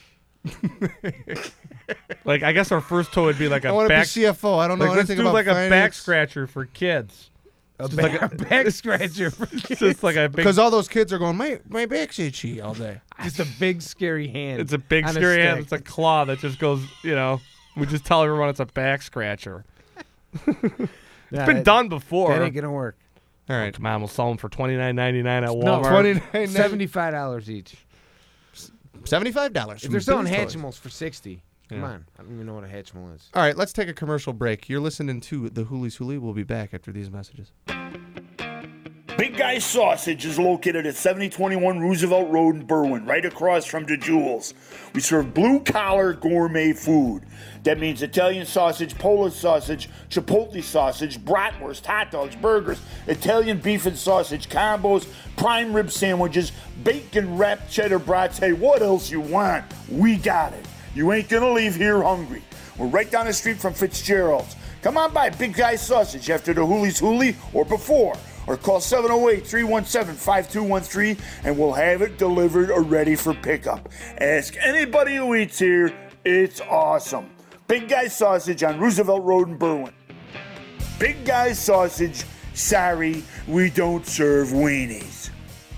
Like, I guess our first toy would be like I a want to be back. CFO. I don't know Like, let's anything do about like a finance. back scratcher for kids. A Just like a- back scratcher. It's just like a big. Because all those kids are going, my back's itchy all day. Just a big scary hand. It's a big on scary hand. stick. It's a claw that just goes. You know, we just tell everyone it's a back scratcher. It's been done before. That ain't gonna work. All right. Come on, we'll sell them for $29.99 at No, Walmart. $75 each. $75. If they're selling Hatchimals. Hatchimals for $60, come Yeah. on. I don't even know what a Hatchimal is. All right, let's take a commercial break. You're listening to the Hoolies Hoolie. We'll be back after these messages. Big Guy Sausage is located at 7021 Roosevelt Road in Berwyn, right across from the Jewels. We serve blue-collar gourmet food. That means Italian sausage, Polish sausage, Chipotle sausage, bratwurst, hot dogs, burgers, Italian beef and sausage combos, prime rib sandwiches, bacon-wrapped cheddar brats. Hey, what else you want? We got it. You ain't gonna leave here hungry. We're right down the street from Fitzgerald's. Come on by Big Guy Sausage after the Hoolies Hoolie or before. Or call 708-317-5213 and we'll have it delivered or ready for pickup. Ask anybody who eats here. It's awesome. Big Guy Sausage on Roosevelt Road in Berwyn. Big Guy Sausage. Sorry, we don't serve weenies.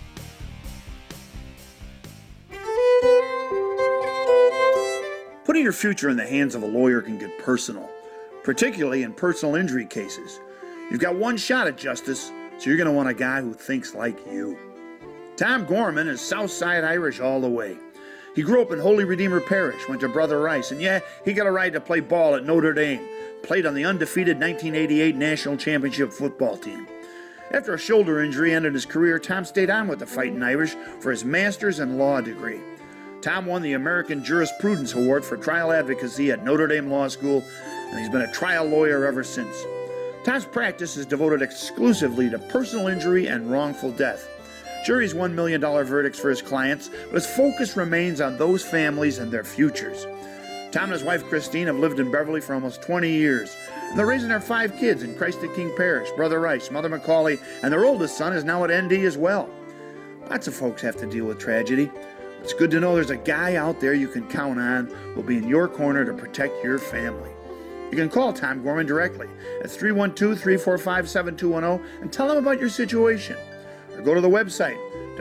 Putting your future in the hands of a lawyer can get personal, particularly in personal injury cases. You've got one shot at justice, so you're going to want a guy who thinks like you. Tom Gorman is Southside Irish all the way. He grew up in Holy Redeemer Parish, went to Brother Rice, and yeah, he got a right to play ball at Notre Dame. Played on the undefeated 1988 National Championship football team. After a shoulder injury ended his career, Tom stayed on with the Fightin' Irish for his master's and law degree. Tom won the American Jurisprudence Award for trial advocacy at Notre Dame Law School, and he's been a trial lawyer ever since. Tom's practice is devoted exclusively to personal injury and wrongful death. Juries won $1 million verdicts for his clients, but his focus remains on those families and their futures. Tom and his wife Christine have lived in Beverly for almost 20 years. And they're raising their 5 kids in Christ the King Parish, Brother Rice, Mother Macaulay, and their oldest son is now at ND as well. Lots of folks have to deal with tragedy. It's good to know there's a guy out there you can count on who will be in your corner to protect your family. You can call Tom Gorman directly at 312-345-7210 and tell him about your situation. Or go to the website,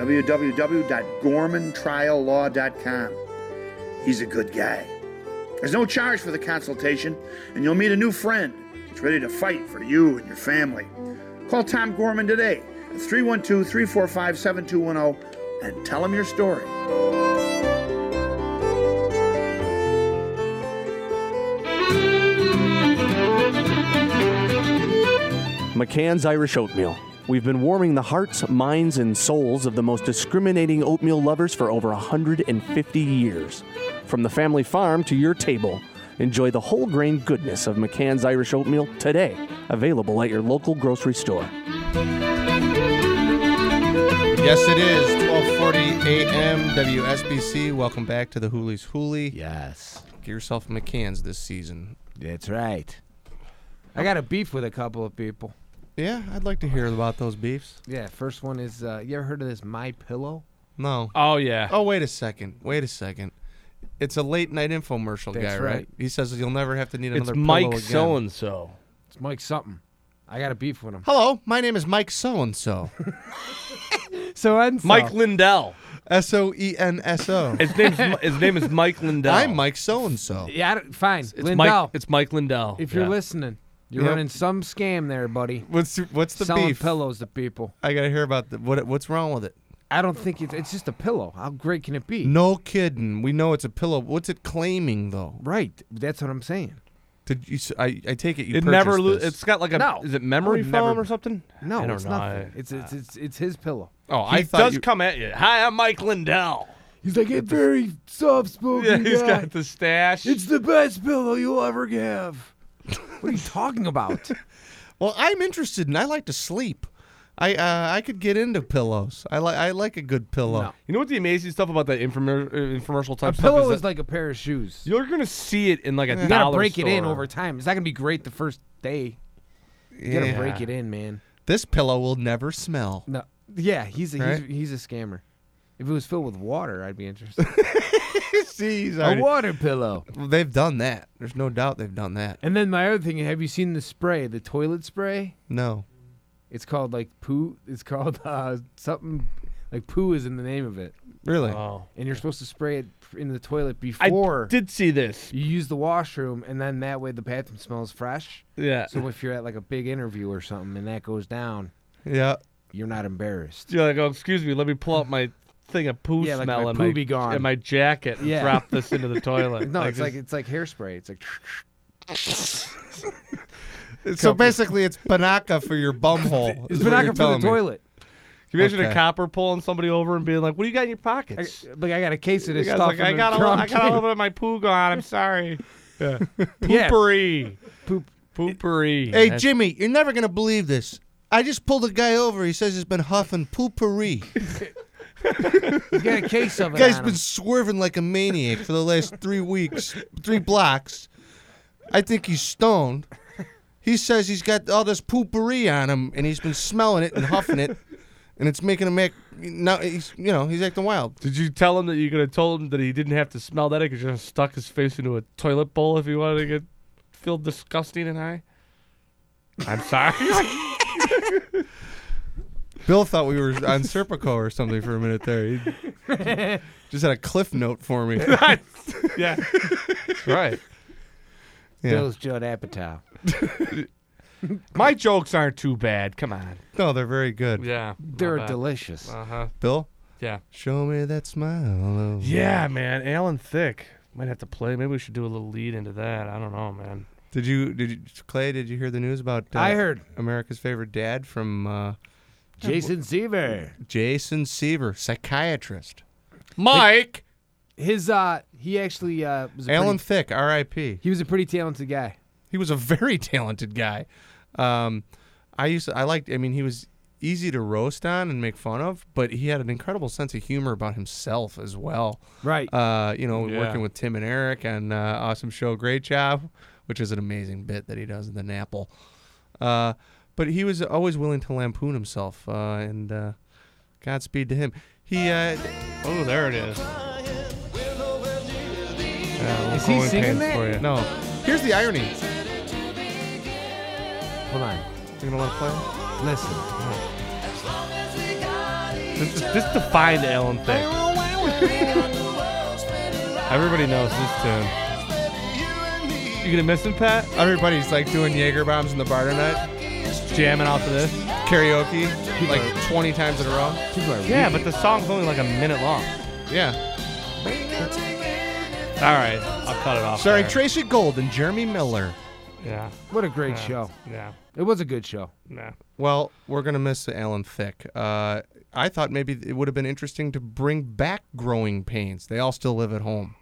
www.gormantriallaw.com. He's a good guy. There's no charge for the consultation, and you'll meet a new friend that's ready to fight for you and your family. Call Tom Gorman today at 312-345-7210 and tell him your story. McCann's Irish Oatmeal. We've been warming the hearts, minds, and souls of the most discriminating oatmeal lovers for over 150 years. From the family farm to your table, enjoy the whole grain goodness of McCann's Irish Oatmeal today. Available at your local grocery store. Yes, it is 12:40 a.m. WSBC. Welcome back to the Hooley's Hooley. Yes. Get yourself a McCann's this season. That's right. I got a beef with a couple of people. Yeah, I'd like to hear about those beefs. Yeah, first one is, you ever heard of this My Pillow? No. Oh, yeah. Oh, wait a second. It's a late night infomercial That's guy, right? right. He says you'll never have to need It's another pillow Mike again. so-and-so. It's Mike something. I got a beef with him. Hello, my name is Mike so-and-so. So-and-so. Mike Lindell. S-O-E-N-S-O. His name is Mike Lindell. I'm Mike so-and-so. Yeah, fine. It's Lindell. It's Mike Lindell. If you're Yeah. listening, you're Yep. running some scam there, buddy. What's the Selling beef? pillows to people. I got to hear about what's wrong with it. I don't think it's just a pillow. How great can it be? No kidding. We know it's a pillow. What's it claiming, though? Right. That's what I'm saying. Did you? I take it you It purchased never. this. It's got like a. No. Is it memory I would foam never- or something? No, I don't it's know. nothing. It's his pillow. Oh, He I thought does you, come at you. Hi, I'm Mike Lindell. He's like a very soft-spoken Yeah, he's guy. got the stash. It's the best pillow you'll ever have. What are you talking about? Well, I'm interested, and I like to sleep. I could get into pillows. I like a good pillow. No. You know what the amazing stuff about that infomercial type A stuff pillow is? is like a pair of shoes. You're gonna see it in like a You gotta dollar break it in store. over time. It's not gonna be great the first day. You gotta Yeah. break it in, man. This pillow will never smell. No, yeah, he's a Right? he's a scammer. If it was filled with water, I'd be interested. See, he's A already, water pillow. well, they've done that. There's no doubt they've done that. And then my other thing, have you seen the spray, the toilet spray? No. It's called like poo. It's called something like poo is in the name of it. Really? Oh. And you're supposed to spray it in the toilet I before did see this. you use the washroom, and then that way the bathroom smells fresh. Yeah. So if you're at like a big interview or something and that goes down, Yeah. you're not embarrassed. You're like, oh, excuse me, let me pull out my thing of poo Yeah, like smell my in poo be gone. in my jacket and Yeah. drop this into the toilet. No, it's just- like hairspray. It's like So basically, it's Panaka for your bum hole. it's is what Panaka you're for the telling me. toilet. Can you imagine Okay. a copper pulling somebody over and being like, "What do you got in your pockets?" I got a case of The this guy's stuff. like, I got a little bit of my poo gone. I'm sorry. Yeah. Yeah. Poopery. Poop. Poopery. Hey, That's- Jimmy, you're never going to believe this. I just pulled a guy over. He says he's been huffing poopery. He's got a case of it. Guy's on been him. swerving like a maniac for the last 3 weeks, 3 blocks. I think he's stoned. He says he's got all this poopery on him, and he's been smelling it and huffing it, and it's making him act. Now he's acting wild. Did you tell him that you could have told him that he didn't have to smell that? He could just stuck his face into a toilet bowl if he wanted to feel disgusting and high. I'm sorry. Bill thought we were on Serpico or something for a minute there. He just had a cliff note for me. Yeah. Right. Yeah. Bill's Judd Apatow. My jokes aren't too bad. Come on. No, they're very good. Yeah. They're delicious. Uh-huh. Bill, Yeah. show me that smile. Yeah, man. Alan Thicke. Might have to play. Maybe we should do a little lead into that. I don't know, man. Did you, Clay? Did you hear the news about? I heard America's favorite dad from Jason Seaver. Jason Seaver, psychiatrist. Mike. His he actually was a Alan pretty, Thicke, R.I.P. he was a pretty talented guy. He was a very talented guy. He was easy to roast on and make fun of, but he had an incredible sense of humor about himself as well. Right. Yeah. Working with Tim and Eric on Awesome Show, Great Job, which is an amazing bit that he does in the Napple. But he was always willing to lampoon himself, and Godspeed to him. He Oh, there it is. Is he singing that? For you. no. Here's the irony. Hold on. You gonna let it play? Listen. This defined Alan Thicke. Everybody knows this tune. You gonna miss him, Pat? Everybody's like doing Jaeger bombs in the bar tonight. Jamming out to this. Karaoke, like 20 times in a row. People are Yeah, weak. but the song's only like a minute long. Yeah. All right, I'll cut it off. Starring there. Tracy Gold and Jeremy Miller. Yeah. What a great Yeah. show. Yeah. It was a good show. Yeah. Well, we're going to miss Alan Thicke. I thought maybe it would have been interesting to bring back Growing Pains. They all still live at home.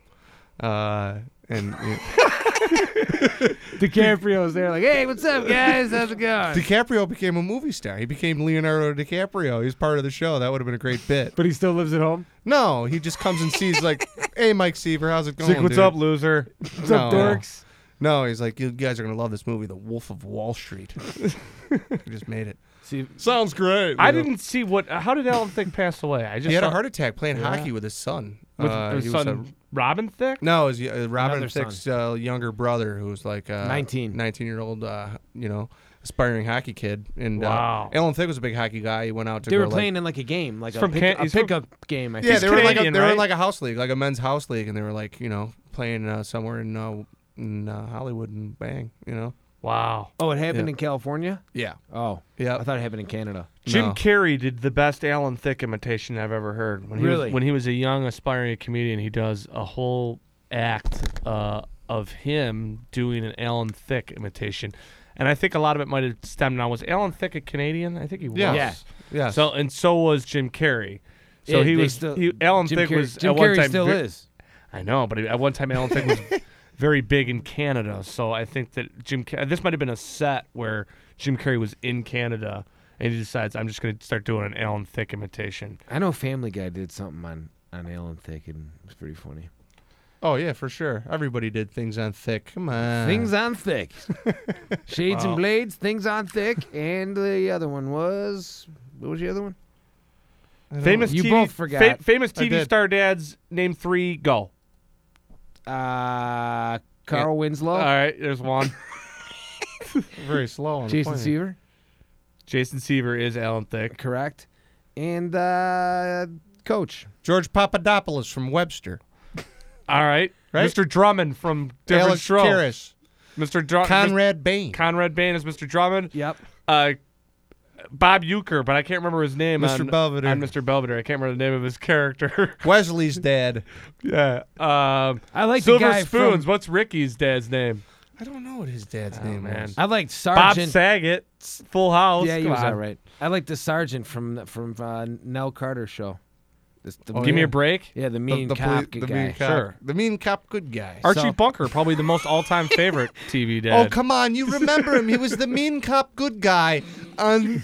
DiCaprio's there like, hey, what's up, guys? How's it going? DiCaprio became a movie star. He became Leonardo DiCaprio. He's part of the show. That would have been a great bit. But he still lives at home? No, he just comes and sees like, hey, Mike Seaver, how's it going? Like, what's dude?" up, loser? What's up, dorks? No, he's like, you guys are going to love this movie, The Wolf of Wall Street. He just made it. See, Sounds great. I didn't see what. How did Alan Thicke pass away? I just He had saw, a heart attack playing hockey with his son. with He his was son Robin Thicke. No, it was Robin Another Thicke's younger brother, who was like 19. 19-year-old, aspiring hockey kid. And Wow. Alan Thicke was a big hockey guy. He went out to they go were playing in like a game, like He's a from Can- he's from- pickup game, I yeah, think. they were Canadian, they were in right? like a house league, like a men's house league, and they were like playing somewhere in Hollywood and bang, Wow. Oh, it happened Yeah. in California? Yeah, Oh. yeah. I thought it happened in Canada. Jim No. Carrey did the best Alan Thicke imitation I've ever heard. Really? When he was a young aspiring comedian, he does a whole act of him doing an Alan Thicke imitation. And I think a lot of it might have stemmed on, was Alan Thicke a Canadian? I think he was. Yeah. Yeah. So was Jim Carrey. So Yeah, he they was still- Alan Jim Thicke Carrey- was Jim at one Carrey time still is. I know, but at one time Alan Thicke was very big in Canada. So I think that this might have been a set where Jim Carrey was in Canada and he decides, I'm just going to start doing an Alan Thicke imitation. I know Family Guy did something on Alan Thicke, and it was pretty funny. Oh yeah, for sure. Everybody did things on Thicke. Come on. Things on Thick. Shades and Blades, Things on Thick, and the other one was... What was the other one? Famous You TV, both forgot. famous I TV did. star dads, name 3, go. Carl Winslow, All right, there's one. Very slow. On Jason the Seaver, Jason Seaver is Alan Thicke. correct, and Coach. George Papadopoulos from Webster. All right. Right? Mr. Drummond from Different Alex Strokes. Karras. Mr. Drummond. Conrad Bain. Conrad Bain is Mr. Drummond. Yep. Bob Euchre, but I can't remember his name. Mr. Belvedere. On Mr. Belvedere. I can't remember the name of his character. Wesley's dad. Yeah. I like Silver the guy Spoons. from... What's Ricky's dad's name? I don't know what his dad's Oh, name man. was. I like Bob Sergeant. Saget. Full House. Yeah, he Come was on. all right. I like the Sergeant from Nell Carter's show. Give me a break. Yeah, the mean the cop the guy. mean cop. Sure. The mean cop good guy. Archie So- Bunker, probably the most all-time favorite TV dad. Oh, come on. You remember him. He was the mean cop good guy on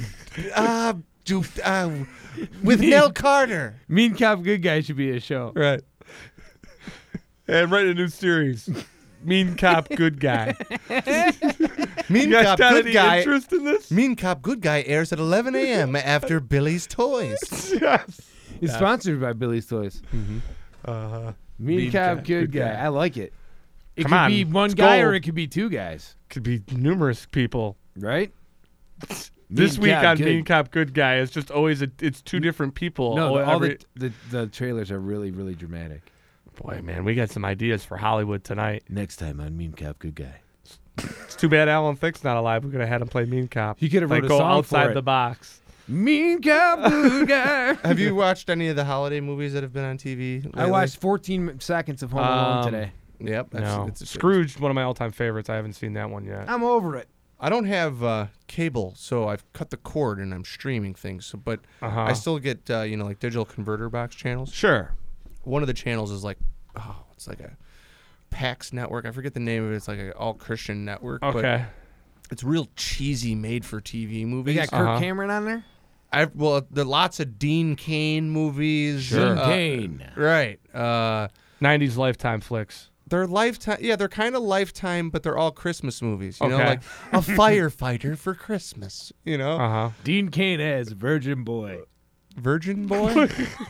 with Nell Carter. Mean cop good guy should be a show. Right. And write a new series. Mean Cop, Good Guy. Mean You guys cop got good any guy. interest in this? Mean cop good guy airs at 11 a.m. after Billy's Toys. Yes. It's sponsored by Billy's Toys. Mean Mean cop Cop, good Good guy. Guy. I like it. It Come could on, be one let's guy go. or it could be two guys, Could be numerous people. right? This Mean week Cop, on good. Mean Cop, Good Guy, it's just always it's two different people. No, Oh, all every- the trailers are really, really dramatic. Boy, man, we got some ideas for Hollywood tonight. Next time on Mean Cop Good Guy. It's too bad Alan Thicke's not alive. We could have had him play Mean Cop. He could have like wrote a go song outside for it. the box. Mean Cop Good Guy. Have you watched any of the holiday movies that have been on TV lately? I watched 14 seconds of Home Alone Um, today. Yep. No, it's Scrooge, one of my all-time favorites. I haven't seen that one yet. I'm over it. I don't have cable, so I've cut the cord and I'm streaming things. So, but Uh-huh. I still get like digital converter box channels. Sure. One of the channels is like, it's like a PAX network. I forget the name of it. It's like an all Christian network. But Okay. it's real cheesy, made for TV movies. They got Kirk Uh-huh. Cameron on there? There are lots of Dean Cain movies. Sure. Dean Cain. Right. 90s Lifetime flicks. They're Lifetime. Yeah, they're kind of Lifetime, but they're all Christmas movies. You know, Okay. like a firefighter for Christmas. You know, Uh-huh. Dean Cain as Virgin Boy. Virgin Boy.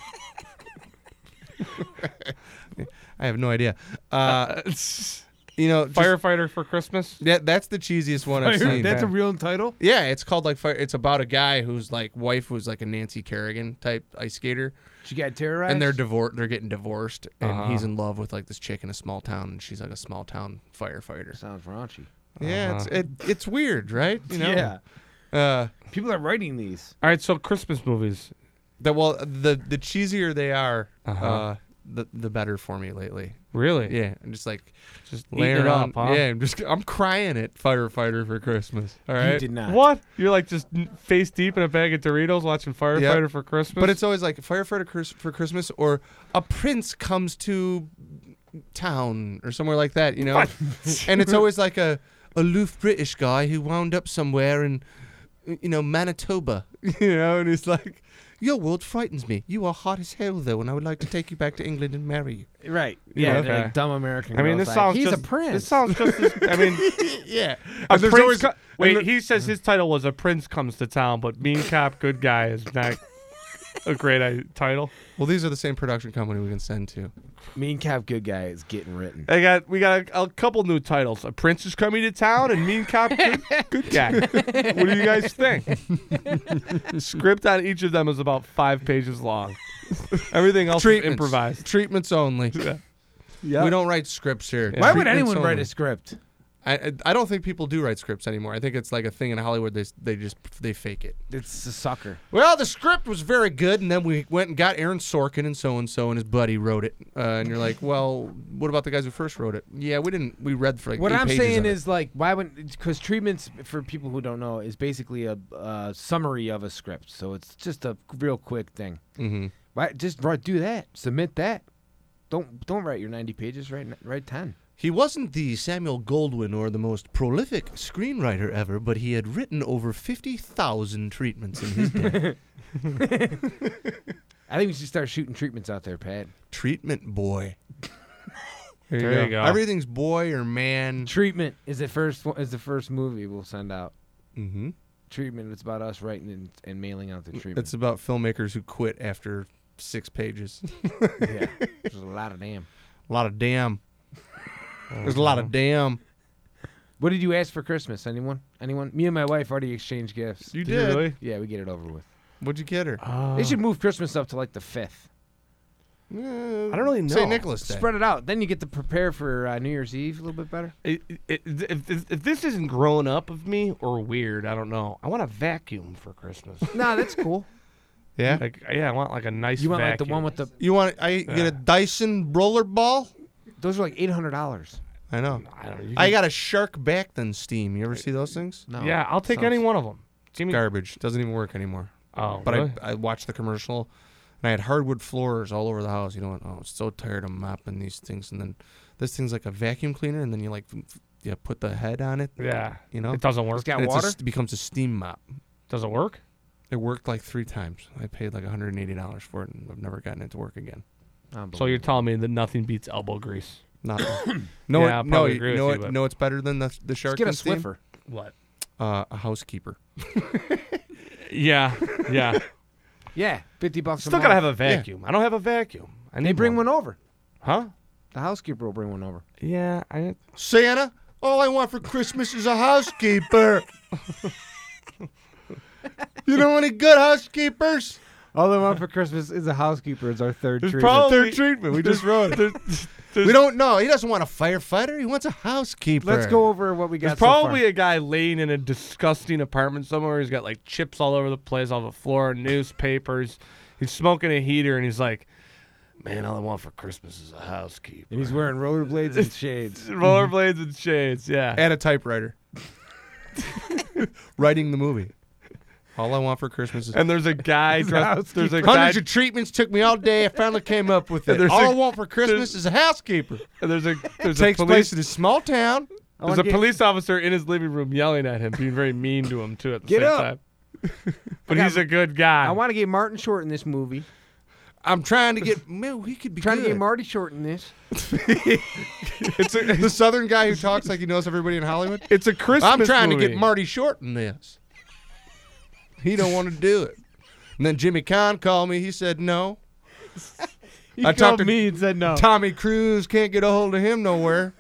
I have no idea. Just, Firefighter for Christmas? that's the cheesiest one I've seen. That's a real title? Yeah, it's called like Fire. It's about a guy whose like wife was like a Nancy Kerrigan type ice skater, She got terrorized? and they're getting divorced, and Uh-huh. he's in love with like this chick in a small town, and she's like a small town firefighter. Sounds raunchy. Yeah, it's weird, right? You know? Yeah. People are writing these. All right, so Christmas movies. the cheesier they are, Uh-huh. the better for me lately. Really? Yeah, I'm just like Just laying eating it on. up, huh? Yeah, I'm crying at Firefighter for Christmas. All right. You did not. What? You're like just face deep in a bag of Doritos watching Firefighter for Christmas? But it's always like Firefighter for Christmas or a prince comes to town or somewhere like that, you know? And it's always like a aloof British guy who wound up somewhere in, Manitoba, and he's like, your world frightens me. You are hot as hell, though, and I would like to take you back to England and marry you. Right. Yeah, Yeah. okay. Like dumb American. I mean, girls this like, sounds he's just, a prince. This sounds just as, I mean, Yeah. a There's prince always- wait, and he says his title was A Prince Comes to Town, but Mean Cop, Good Guy is not a great title. Well, these are the same production company we can send to. Mean Cop Good Guy is getting written. We got a couple new titles. A Prince is Coming to Town and Mean Cop, Good Guy. What do you guys think? Script on each of them is about 5 pages long. Everything else is improvised. Treatments only. Yeah. We don't write scripts here. Why would Treatments anyone write only. a script? I don't think people do write scripts anymore. I think it's like a thing in Hollywood. They fake it. It's a sucker. Well, the script was very good, and then we went and got Aaron Sorkin and so and his buddy wrote it. And you're like, well, what about the guys who first wrote it? Yeah, we didn't. We read for like What 8 I'm pages saying of it. is like, why would? Because treatments, for people who don't know, is basically a summary of a script. So it's just a real quick thing. Mm-hmm. Why just do that? Submit that. Don't write your 90 pages. Write 10. He wasn't the Samuel Goldwyn or the most prolific screenwriter ever, but he had written over 50,000 treatments in his day. I think we should start shooting treatments out there, Pat. Treatment boy. There you go. Everything's boy or man. Treatment is the first movie we'll send out. Mm-hmm. Treatment. It's about us writing and mailing out the treatment. It's about filmmakers who quit after 6 pages. Yeah. There's a lot of damn. A lot of damn. There's a lot of damn. What did you ask for Christmas? Anyone? Me and my wife already exchanged gifts. You Did you really? Yeah, we get it over with. What'd you get her? They should move Christmas up to like the 5th. I don't really know. St. Nicholas Day. Spread it out. Then you get to prepare for New Year's Eve a little bit better. If this isn't grown up of me or weird, I don't know. I want a vacuum for Christmas. Nah, that's cool. Yeah? I want like a nice You want like vacuum. the one with the? You want get a Dyson roller ball? Those are like $800. I know. I don't know. I got a Shark back then steam. You ever see those things? No. Yeah, I'll take Sounds- any one of them. Give me. Garbage. Doesn't even work anymore. Oh, But really? I watched the commercial, and I had hardwood floors all over the house. You know, and I'm so tired of mopping these things. And then this thing's like a vacuum cleaner, and then you put the head on it. Yeah. You know? It doesn't work. It's got and water. it becomes a steam mop. Does it work? It worked like 3 times. I paid like $180 for it, and I've never gotten it to work again. So you're telling me that nothing beats elbow grease? Nothing. Yeah, I'll probably agree with you, but- know it's better than the Shark get a Fin steam? Swiffer. What? A housekeeper. Yeah. Yeah, $50 Still gotta have a vacuum. I don't have a vacuum. I need They bring one over. Huh? The housekeeper will bring one over. Yeah. Santa, all I want for Christmas is a housekeeper. You know any good housekeepers? All I want for Christmas is a housekeeper. It's our third treatment. probably- Third treatment. We just wrote it. We don't know. He doesn't want a firefighter. He wants a housekeeper. Let's go over what we got There's so far. probably a guy laying in a disgusting apartment somewhere. He's got like chips all over the place, all the floor, newspapers. He's smoking a heater, and he's like, "Man, all I want for Christmas is a housekeeper." And he's wearing rollerblades and shades. Rollerblades and shades. Yeah. Add a typewriter. Writing the movie. All I want for Christmas is... And there's a guy dressed. There's a guy. Hundreds of treatments took me all day. I finally came up with it. There's All a- I want for Christmas is a housekeeper. And there's a Takes place in a small town. There's a police officer in his living room yelling at him, being very mean to him too at the Get same up. time. But he's a good guy. I want to get Martin Short in this movie. I'm trying to get... Man, he could be Trying to good. get Marty Short in this. It's the southern guy who talks like he knows everybody in Hollywood. It's a Christmas I'm trying movie. to get Marty Short in this. He don't want to do it. And then Jimmy Kahn called me. He said no. I talked to me and said no. Tommy Cruise. Can't get a hold of him nowhere.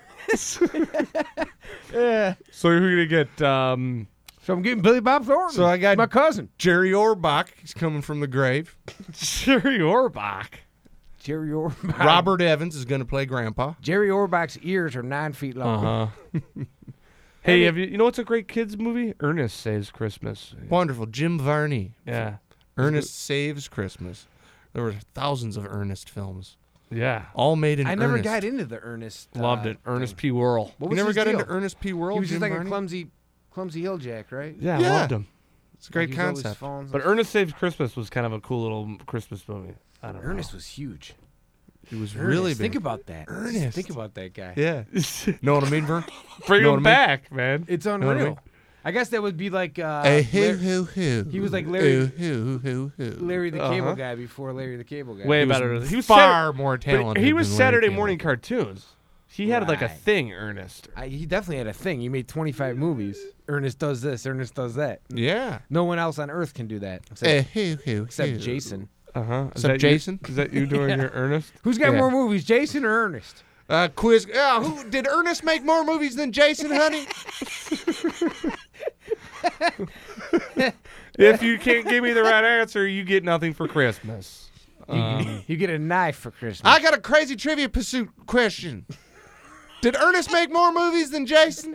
Yeah. So who are you gonna get? So I'm getting Billy Bob Thornton. So I got my cousin. Jerry Orbach. He's coming from the grave. Jerry Orbach. Jerry Orbach. Robert Evans is going to play Grandpa. Jerry Orbach's ears are 9 feet long. Uh-huh. Hey, you know what's a great kids movie? Ernest Saves Christmas. Wonderful. Jim Varney. Yeah. Ernest Saves Christmas. There were thousands of Ernest films, Yeah. all made in I Ernest. never got into the Ernest. Loved it. Ernest thing. P. Worrell. What You was never his got deal? into Ernest P. Worrell? He was just Jim like Varney? a clumsy hilljack, right? Yeah, Yeah. I loved him. It's a great Like, he was always concept. falling- But Ernest Saves Christmas was kind of a cool little Christmas movie. I don't Ernest was huge. He was Ernest, really big. think about that. Ernest. Think about that guy. Yeah. know. Know what I mean, Vern? Bring Know what him I mean? back, man. It's what I mean? unreal. I guess that would be like Hey, hoo, Larry, hoo, hoo. He was like Larry- Hoo, hoo, hoo, hoo. Larry the Uh-huh. Cable Guy before Larry the Cable Guy. Way He was better. He was far more but talented. he was than Larry Saturday Cable. morning cartoons. He had like a Right. thing, Ernest. He definitely had a thing. He made 25 movies. Ernest does this. Ernest does that. Yeah. No one else on Earth can do that Hey, hoo, hoo, except hoo. Jason. Is Jason? Is that you doing your Ernest? Who's got Yeah. more movies, Jason or Ernest? Quiz. Who did Ernest make more movies than Jason, honey? If you can't give me the right answer, you get nothing for Christmas. You get a knife for Christmas. I got a crazy trivia pursuit question. Did Ernest make more movies than Jason?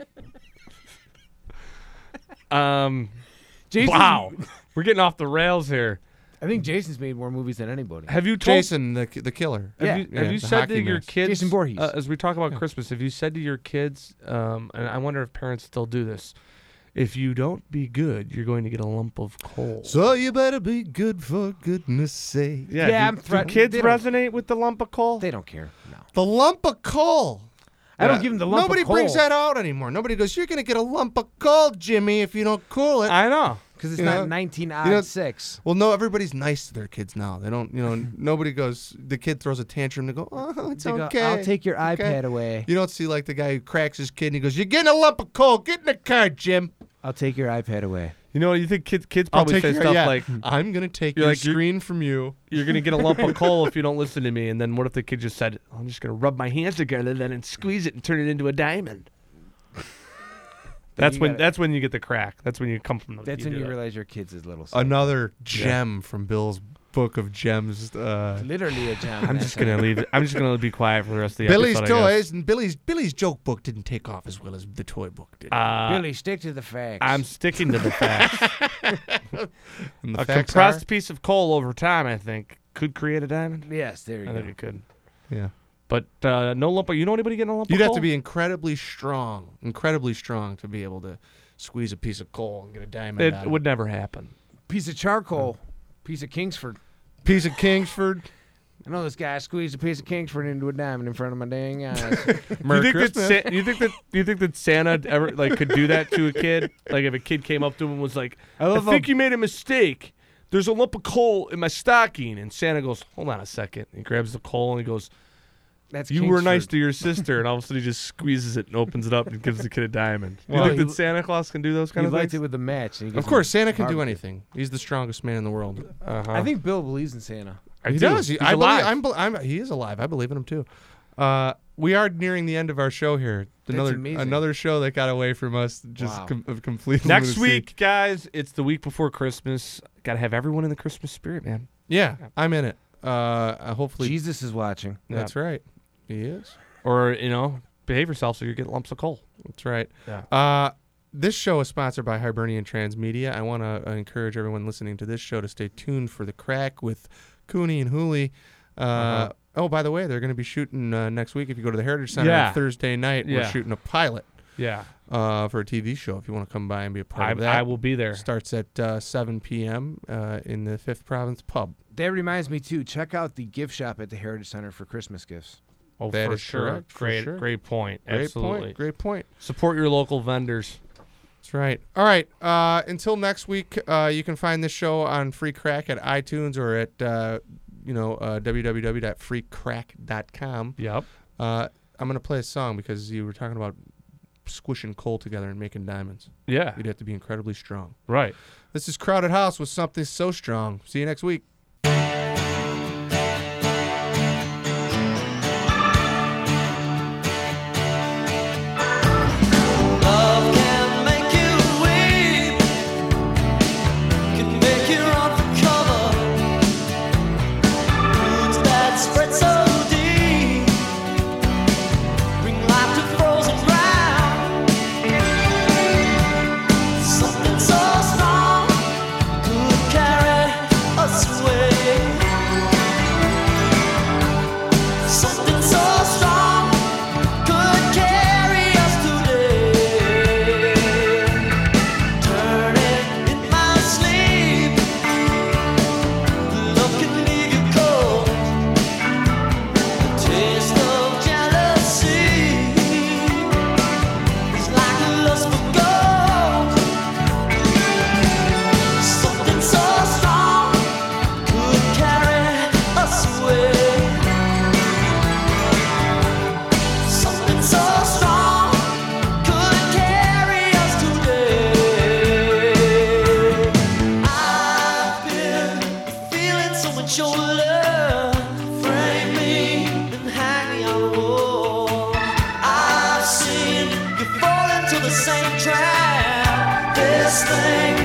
Jason's- Wow, we're getting off the rails here. I think Jason's made more movies than anybody. Have you told? Jason, the killer. Have you, Yeah, have you the said to hockey your mask. kids, Jason Voorhees. as we talk about Christmas, have you said to your kids, and I wonder if parents still do this, if you don't be good, you're going to get a lump of coal. So you better be good for goodness sake. Yeah, I'm do threatened. kids They don't- resonate with the lump of coal? They don't care. No. The lump of coal. I don't give them the lump Nobody of coal. brings that out anymore. Nobody goes, you're going to get a lump of coal, Jimmy, if you don't cool it. I know. Because it's You not know, 1906. Well, no, everybody's nice to their kids now. They don't, nobody goes, the kid throws a tantrum, they go, oh, it's They go, okay. I'll take your okay." iPad away. You don't see like the guy who cracks his kid and he goes, you're getting a lump of coal. Get in the car, Jim. I'll take your iPad away. You know, you think kids probably say stuff like, I'm going to take You're your like, you're- screen from you. you're going to get a lump of coal if you don't listen to me. And then what if the kid just said, I'm just going to rub my hands together then and squeeze it and turn it into a diamond? That's you when gotta- that's when you get the crack. That's when you come from the That's when do you that. realize your kid's is little. Another gem from Bill's book of gems. Literally a gem. I'm just going to leave it. I'm just going to be quiet for the rest of the Billy's episode. I guess. toys and Billy's joke book didn't take off as well as the toy book did. Billy, stick to the facts. I'm sticking to the facts. And the A facts compressed piece of coal over time, I think, could create a diamond. Yes, there you I go. think it could. yeah. But no lump of, you know anybody getting a lump You'd of have coal? to be incredibly strong to be able to squeeze a piece of coal and get a diamond out It of would never happen. Piece of charcoal. Piece of Kingsford. Piece of Kingsford. I know this guy squeezed a piece of Kingsford into a diamond in front of my dang eyes. Merry you Christmas. think that Santa ever could do that to a kid? Like if a kid came up to him and was like, I think you made a mistake. There's a lump of coal in my stocking. And Santa goes, hold on a second. He grabs the coal and he goes, That's you were nice Kingsford. to your sister. And all of a sudden he just squeezes it and opens it up and gives the kid a diamond. You Well, think he- that Santa Claus can do those He kind of lights things? it with a match. And he Of gives course, him Santa can do barbecue. anything. He's the strongest man in the world. Uh-huh. I think Bill believes in Santa. He do. does. He's I alive. believe. He is alive. I believe in him too. We are nearing the end of our show here. That's amazing. Another show that got away from us. Just Wow. completely. Next week, guys, it's the week before Christmas. Got to have everyone in the Christmas spirit, man. Yeah, I'm in it. Hopefully, Jesus is watching. that's right. He is. Or, behave yourself so you get lumps of coal. That's right. Yeah. This show is sponsored by Hibernian Transmedia. I want to encourage everyone listening to this show to stay tuned for The Crack with Cooney and Hooley. Oh, by the way, they're going to be shooting next week. If you go to the Heritage Center Yeah. on Thursday night, we're Yeah. shooting a pilot Yeah. for a TV show. If you want to come by and be a part of that, I will be there. Starts at 7 p.m. In the 5th Province Pub. That reminds me, too. Check out the gift shop at the Heritage Center for Christmas gifts. Oh, That for is sure. correct, for Great, sure. great point. Great Absolutely. point. Great point. Support your local vendors. That's right. All right. Until next week, you can find this show on Free Crack at iTunes or at www.freecrack.com. Yep. I'm gonna play a song because you were talking about squishing coal together and making diamonds. Yeah. You'd have to be incredibly strong. Right. This is Crowded House with Something So Strong. See you next week. Love can make you weep, can make you run for cover. Wounds that spread so deep, bring life to frozen ground. with your love. Frame me and hang me on the wall. I've seen you fall into the same trap. This thing